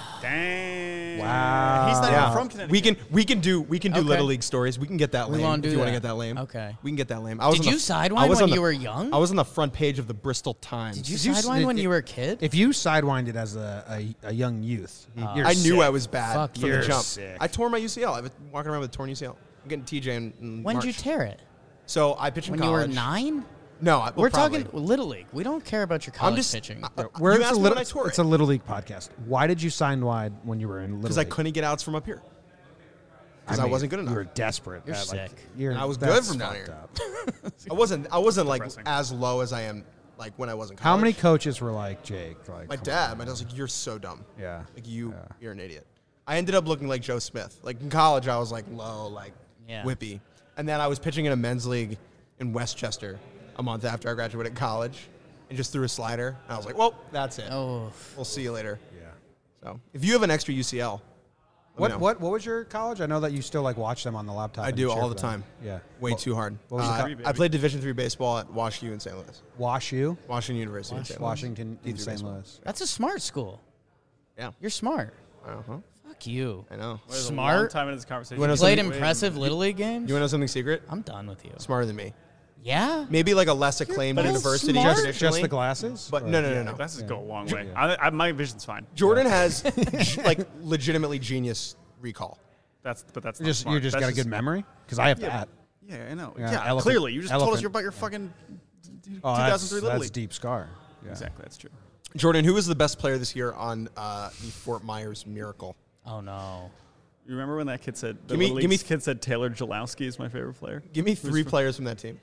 Dang. Wow. He's not Yeah. even from Connecticut. We can we can do we can do Okay. Little League stories. We can get that We lame wanna do if you want to that. get that lame. Okay. we can get that lame. I was Did on you the, sidewind I was when on the- you were young? I was on the front page of the Bristol Times. Did you Did you s- sidewind when did- you were a kid? If you sidewinded as a, a, a young youth, you're I knew sick. I was bad Fuck, from you're the jump. sick. I tore my U C L. I was walking around with a torn U C L. I'm getting T J in, in when March. did you tear it? So I pitched in When you were college. nine? No, I, well, We're probably. talking Little League. We don't care about your college I'm just. pitching. Uh, We're, you it's, asked a me little, when I tour it's it. a Little League podcast. Why did you sign wide when you were in Little League? Because I couldn't get outs from up here. Because I, mean, wasn't good You enough. were desperate. You're at, like, sick. you're, And I was good that's from down fucked here. up. I wasn't. I wasn't like Depressing. as low as I am like when I was in college. How many coaches were like Jake? Like My come dad. on. My dad was like, "You're so dumb. Yeah. Like you, Yeah. you're an idiot." I ended up looking like Joe Smith. Like in college, I was like low, like Yeah. whippy, and then I was pitching in a men's league in Westchester a month after I graduated college, and just threw a slider. And I was like, "Well, that's it. Oh, We'll see you later." Yeah. So if you have an extra U C L, let me What know. what what was your college? I know that you still like watch them on the laptop. I and do cheer all for the them. time. Yeah. Way What- too hard. what was your Uh, co- I played Division three baseball at Wash U in Saint Louis. Wash U, Washington University in Saint Louis. Washington D in three Saint baseball. Louis. that's a smart school. Yeah. You're smart. Uh-huh. Fuck you. I know. There's a Smart. long time in this conversation. You wanna know Played something- impressive Little League games. You want to know something secret? I'm done with you. Smarter than me. Yeah. Maybe like a less acclaimed both university smart. Just, traditionally. just the glasses? But Or- no, no, no, Yeah, no. glasses Yeah. go a long way. Yeah. I, I, my vision's fine. Jordan has like legitimately genius recall. That's but that's You not just smart. you just That's got a good memory because I have that. Yeah, I know. Yeah, Yeah, elephant- clearly. You just told us elephant. you're about your fucking Oh, two that's, thousand three Little that's League. deep scar. Yeah. Exactly, that's true. Jordan, who was the best player this year on uh, the Fort Myers Miracle? Oh no. You remember when that kid said the Give me- Little give me- League's kid said Taylor Jelowski is my favorite player? Give me three from- players from that team.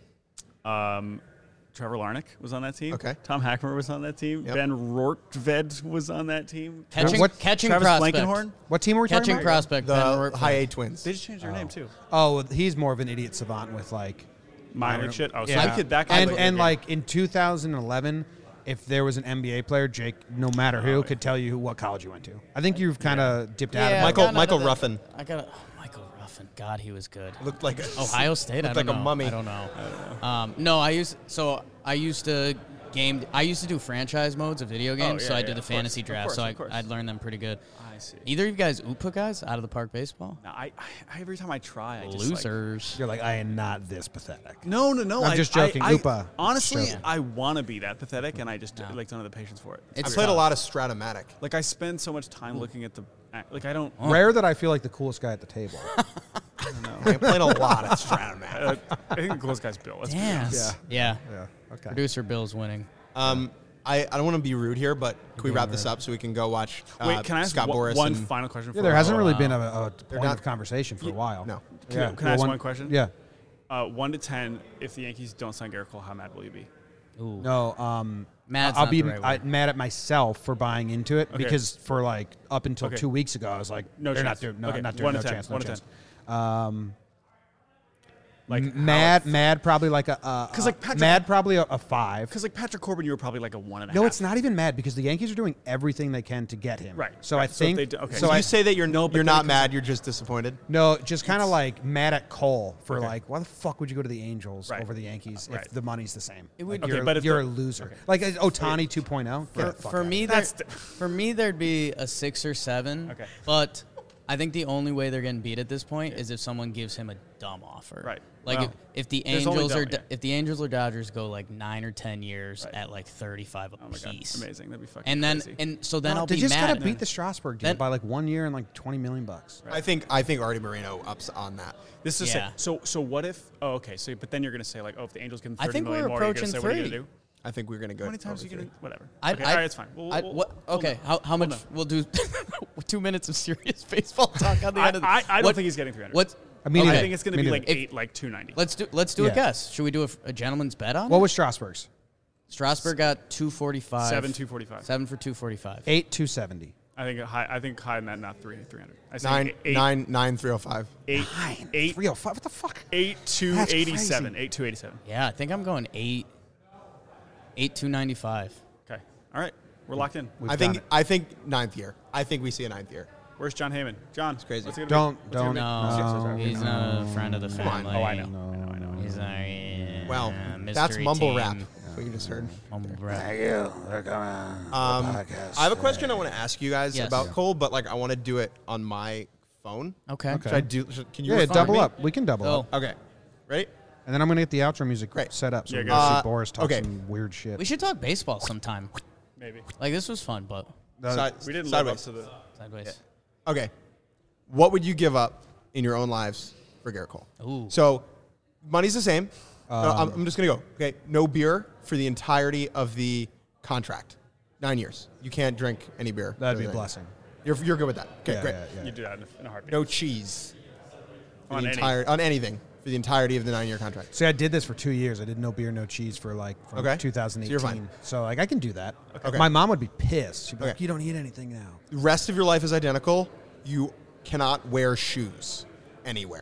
Um, Trevor Larnach was on that team. Okay. Tom Hackmer was on that team. Yep. Ben Rortved was on that team. Catching, What- catching Travis prospect. Blankenhorn. What team were we talking Catching about? prospect. Ben The Rortvedt. High A Twins. They just changed their name too. Oh, he's more of an idiot savant with like Minor shit. Oh, so yeah. that kid, that guy and played and good. like in two thousand eleven, if there was an N B A player, Jake, no matter who, Oh, could tell you what college you went to. I think you've kind of dipped out Yeah, of I it. Michael got none Michael of that. Ruffin I got a, oh, Michael Ruffin. God, he was good. looked like a, Ohio State. I looked don't like a know. mummy. I don't know. Um, no, I used so I used to game. I used to do franchise modes of video games. yeah, so I yeah, did the of fantasy course, of draft. course, so I, of course. I'd learn them pretty good. I see. Either of you guys U P A guys out of the park baseball? No, I, I every time I try, I just like, Losers. You're like, I am not this pathetic. no, no, no. I'm I, just joking. I, I, Oopa. honestly, Just joking. I want to be that pathetic, and I just No. like don't have the patience for it. It's I played a tough. lot of Stratomatic. Like I spend so much time looking at the like I don't. Rare that I feel like the coolest guy at the table. I played a lot of Stratomatic. Uh, I think the coolest guy's Bill. Let's be Damn. honest. Yeah. yeah. Okay. Producer Bill's winning. Um, I, I don't want to be rude here, but can we wrap this up so we can go watch uh, Wait, can I ask Scott one, Boras one and final question? Yeah, for there our- hasn't really wow. been a, a point not- of conversation for a while. no. Can, Yeah. can I ask Well, one question? Yeah. Uh, one to ten, if the Yankees don't sign Garrett Cole, how mad will you be? Ooh. No, um, Mad's I'll not be the right I, word. mad at myself for buying into it Okay. because for like up until Okay. two weeks ago, I was like, No they're chance. not doing, no, Okay, not doing, one no to ten, chance, no one to chance. Um, Like m- how mad, it- mad, probably like a, uh, 'Cause, like, Patrick- mad, probably a, a five. Because like Patrick Corbin, you were probably like a one and a half. No, it's not even mad because the Yankees are doing everything they can to get him. Right, So right. I So if think. they do- okay. So So I you say that you're No, but you're then it not comes- mad, you're just disappointed. no, just kind of like mad at Cole for Okay. like, why the fuck would you go to the Angels Right. over the Yankees Right. if the money's the same? It would- Like, Okay, you're, but if you're the- a loser. okay. Like uh, Otani two point oh. For, for me, there, That's di- for me, there'd be a six or seven. Okay. But I think the only way they're getting beat at this point is if someone gives him a dumb offer. Right. Like Well, if, if the there's only Angels or dumb, Do- yeah. if the Angels or Dodgers go like nine or ten years Right. at like thirty-five a Oh my god, piece. amazing! That'd be fucking And then crazy. and so then No, I'll they be just mad. gotta beat the Strasburg deal Then- by like one year and like twenty million bucks. I think I think Artie Moreno ups on that. this is Yeah. so. So what if? Oh, okay. So but then you're gonna say like, oh, if the Angels give him I thirty think million we're more, you're gonna approaching say, what are you three. gonna do? I think we're gonna go. How many times are over you gonna? three. Whatever. I'd, okay, I'd, all right, it's fine. We'll, I'd- we'll, what, we'll okay, know. how, how We'll much know. we'll do? Two minutes of serious baseball talk on the I, end of the I, I don't what- think he's getting three hundred. What? I mean, I either. think it's gonna Me be neither. like If- eight, like two ninety. Let's do let's do Yeah. a guess. Should we do a, a gentleman's bet on What it? was Strasburg's? Strasburg got two forty-five. Seven two forty five. Seven for two forty-five. Eight two seventy. I think high. I think high in that, not three three hundred. I say Nine eight, nine nine three oh five. eight, eight, Three oh five. What the fuck? eight two That's eighty seven. crazy. Eight two eighty seven. Yeah, I think I'm going eight. Eight two ninety five. Okay. All right. We're locked in. We've I done think it. I think ninth year. I think we see a ninth year. Where's John Heyman? John, it's crazy. What's it gonna Don't- be? What's it gonna don't- be? No, No, he's not a friend of the on. family. Oh, I know. No, I know. I know. He's not. Yeah, Well, mystery that's mumble team. rap. What you just heard. Mumble rap. Thank you. They're coming. Um, I have a question I want to ask you guys Yes. about Yeah. Cole, but like I want to do it on my phone. Okay. Okay. Should I do? Should, can you? Yeah, record double me? up. We can double Oh. up. Okay. Ready? And then I'm gonna get the outro music Great. set up so Yeah, we go. can Uh, see Boris talk okay. some weird shit. We should talk baseball sometime. Maybe. Like this was fun, but The- Side- We didn't live up sideways. to the. sideways. Okay. What would you give up in your own lives for Garrett Cole? Ooh. So, money's the same. Uh, I'm, I'm just gonna go. Okay, no beer for the entirety of the contract. Nine years. You can't drink any beer. That'd be a Everything. blessing. You're you're good with that. Okay, Yeah, great. yeah, yeah. You do that in a, in a heartbeat. No cheese for On the any. entire on anything for the entirety of the nine-year contract. See, I did this for two years. I did no beer, no cheese for like from Okay. two thousand eighteen. So you're fine. So like I can do that. Okay. My mom would be pissed. She'd be like, Okay. "You don't eat anything now." The rest of your life is identical. You cannot wear shoes anywhere.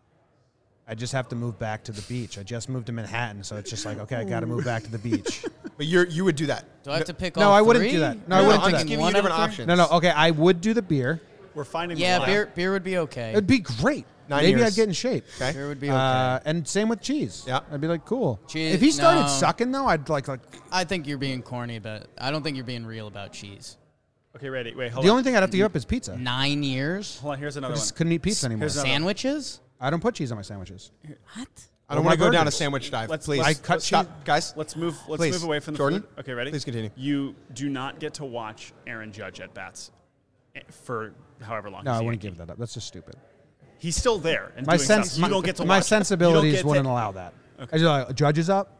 I just have to move back to the beach. I just moved to Manhattan, so it's just like, okay, I got to move back to the beach. But you're you would do that. Do I have to pick No, all I wouldn't three? do that. No, I No, wouldn't I'm do just that. giving you One out of different three? options. No, no. Okay, I would do the beer. We're finding the Yeah, line. beer beer would be okay. It'd be great. Nine Maybe years. I'd get in shape. Okay. Beer would be okay. Uh, and same with cheese. Yeah. I'd be like, cool. Cheese- If he started no. sucking though, I'd like like. I think you're being corny about. I don't think you're being real about cheese. Okay, ready. Wait, hold The on. only thing I'd have to give up is pizza. Nine years. Hold on. Here's I another one. just couldn't eat pizza anymore. Here's another- Sandwiches. I don't put cheese on my sandwiches. What? I don't Or want to my go down a burgers. sandwich dive. Let's- please. let's- I cut Stop, cheese- guys. Let's move. Let's Please. move away from the Jordan, food. Okay, ready? please continue. You do not get to watch Aaron Judge at bats eh, for however long. No, he's I a wouldn't Yankee. give that up. That's just stupid. He's still there and My doing sense, stuff. You my, don't get to my watch him. You don't sensibilities get wouldn't to- allow that. I just like judges up.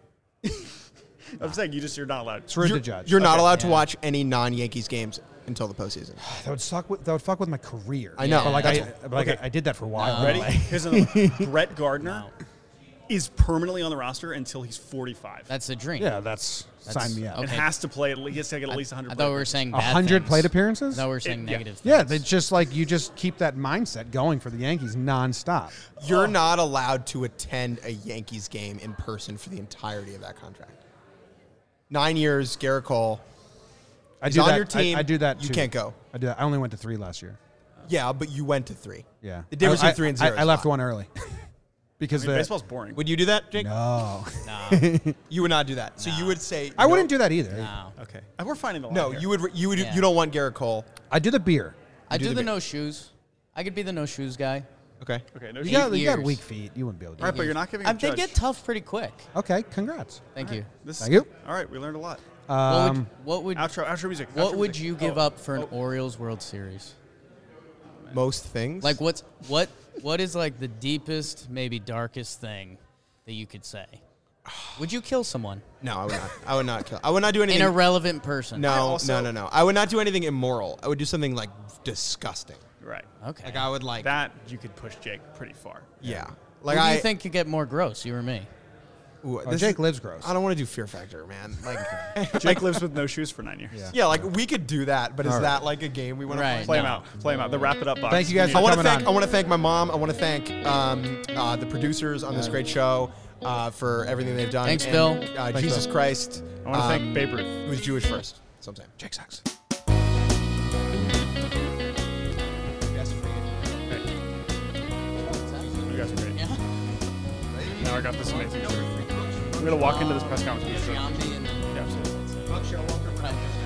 I'm saying you just you're not allowed. It's rude You're, to judge. you're not Okay. allowed to Yeah. watch any non-Yankees games until the postseason. That would suck. With, that would fuck with my career. I know. But like, That's- I, but like okay. I, I did that for a while. Ready? Like, Here's another one. Brett Gardner is permanently on the roster until he's forty-five. That's a dream. yeah, that's, That's- sign me up. and okay. has to play at least, he has to get at least one hundred. I thought we were plays. saying A bad hundred things. plate appearances. I thought we were saying It- yeah. negative. Yeah, things. they just like you just keep that mindset going for the Yankees nonstop. You're not allowed to attend a Yankees game in person for the entirety of that contract. Nine years, Garrett Cole. I He's do on that. your team. I, I do that. You too. can't go. I do that. I only went to three last year. Yeah, but you went to three. Yeah, The difference I, between three and I- zero I, is left a lot. one early because I mean, the baseball's boring. Would you do that, Jake? no, No. You would not do that. So you would say I no- wouldn't do that either. no. Okay, and we're finding the line No, here. you would. You would. Yeah. You don't want Garrett Cole. I do the beer. I do do the the big- no shoes. I could be the no shoes guy. Okay. Okay, no You shit. got, you got years. weak feet. You wouldn't be able to do All right, it. but you're not giving. I, a they judge. get tough pretty quick. Okay, congrats. Thank you. This is Thank you. good. All right, we learned a lot. What Um, would what would Outro, outro music. what outro would music. you give Oh, up for an oh, Orioles World Series? Most things. Like what's what what is like the deepest, maybe darkest thing that you could say? Would you kill someone? No, I would not. I would not kill. I would not do anything. An irrelevant person. no, also- no, no, no. I would not do anything immoral. I would do something like disgusting. Right. Okay. Like I would like. That you could push Jake pretty far. Yeah. Who Like do I you think could get more gross, you or me? Ooh, Oh, this Jake is- lives gross. I don't want to do Fear Factor, man. Like, Jake lives with no shoes for nine years. Yeah. yeah, like we could do that, but is All right. that like a game we want to Right. Play him No. out. Play him out. The wrap it up box. Thank you guys I for want to coming thank. on. I want to thank my mom. I want to thank um, uh, the producers on this great show uh, for everything they've done. Thanks, And, Bill. Uh, Thanks, Jesus Bill. Christ. I want to um, thank Babe Ruth. Who was Jewish first? That's what I'm saying. Jake sucks. You guys are great. Yeah. Now I got this amazing shirt. I'm gonna walk into this press conference with a shirt. Giambi and Yeah, absolutely. Right.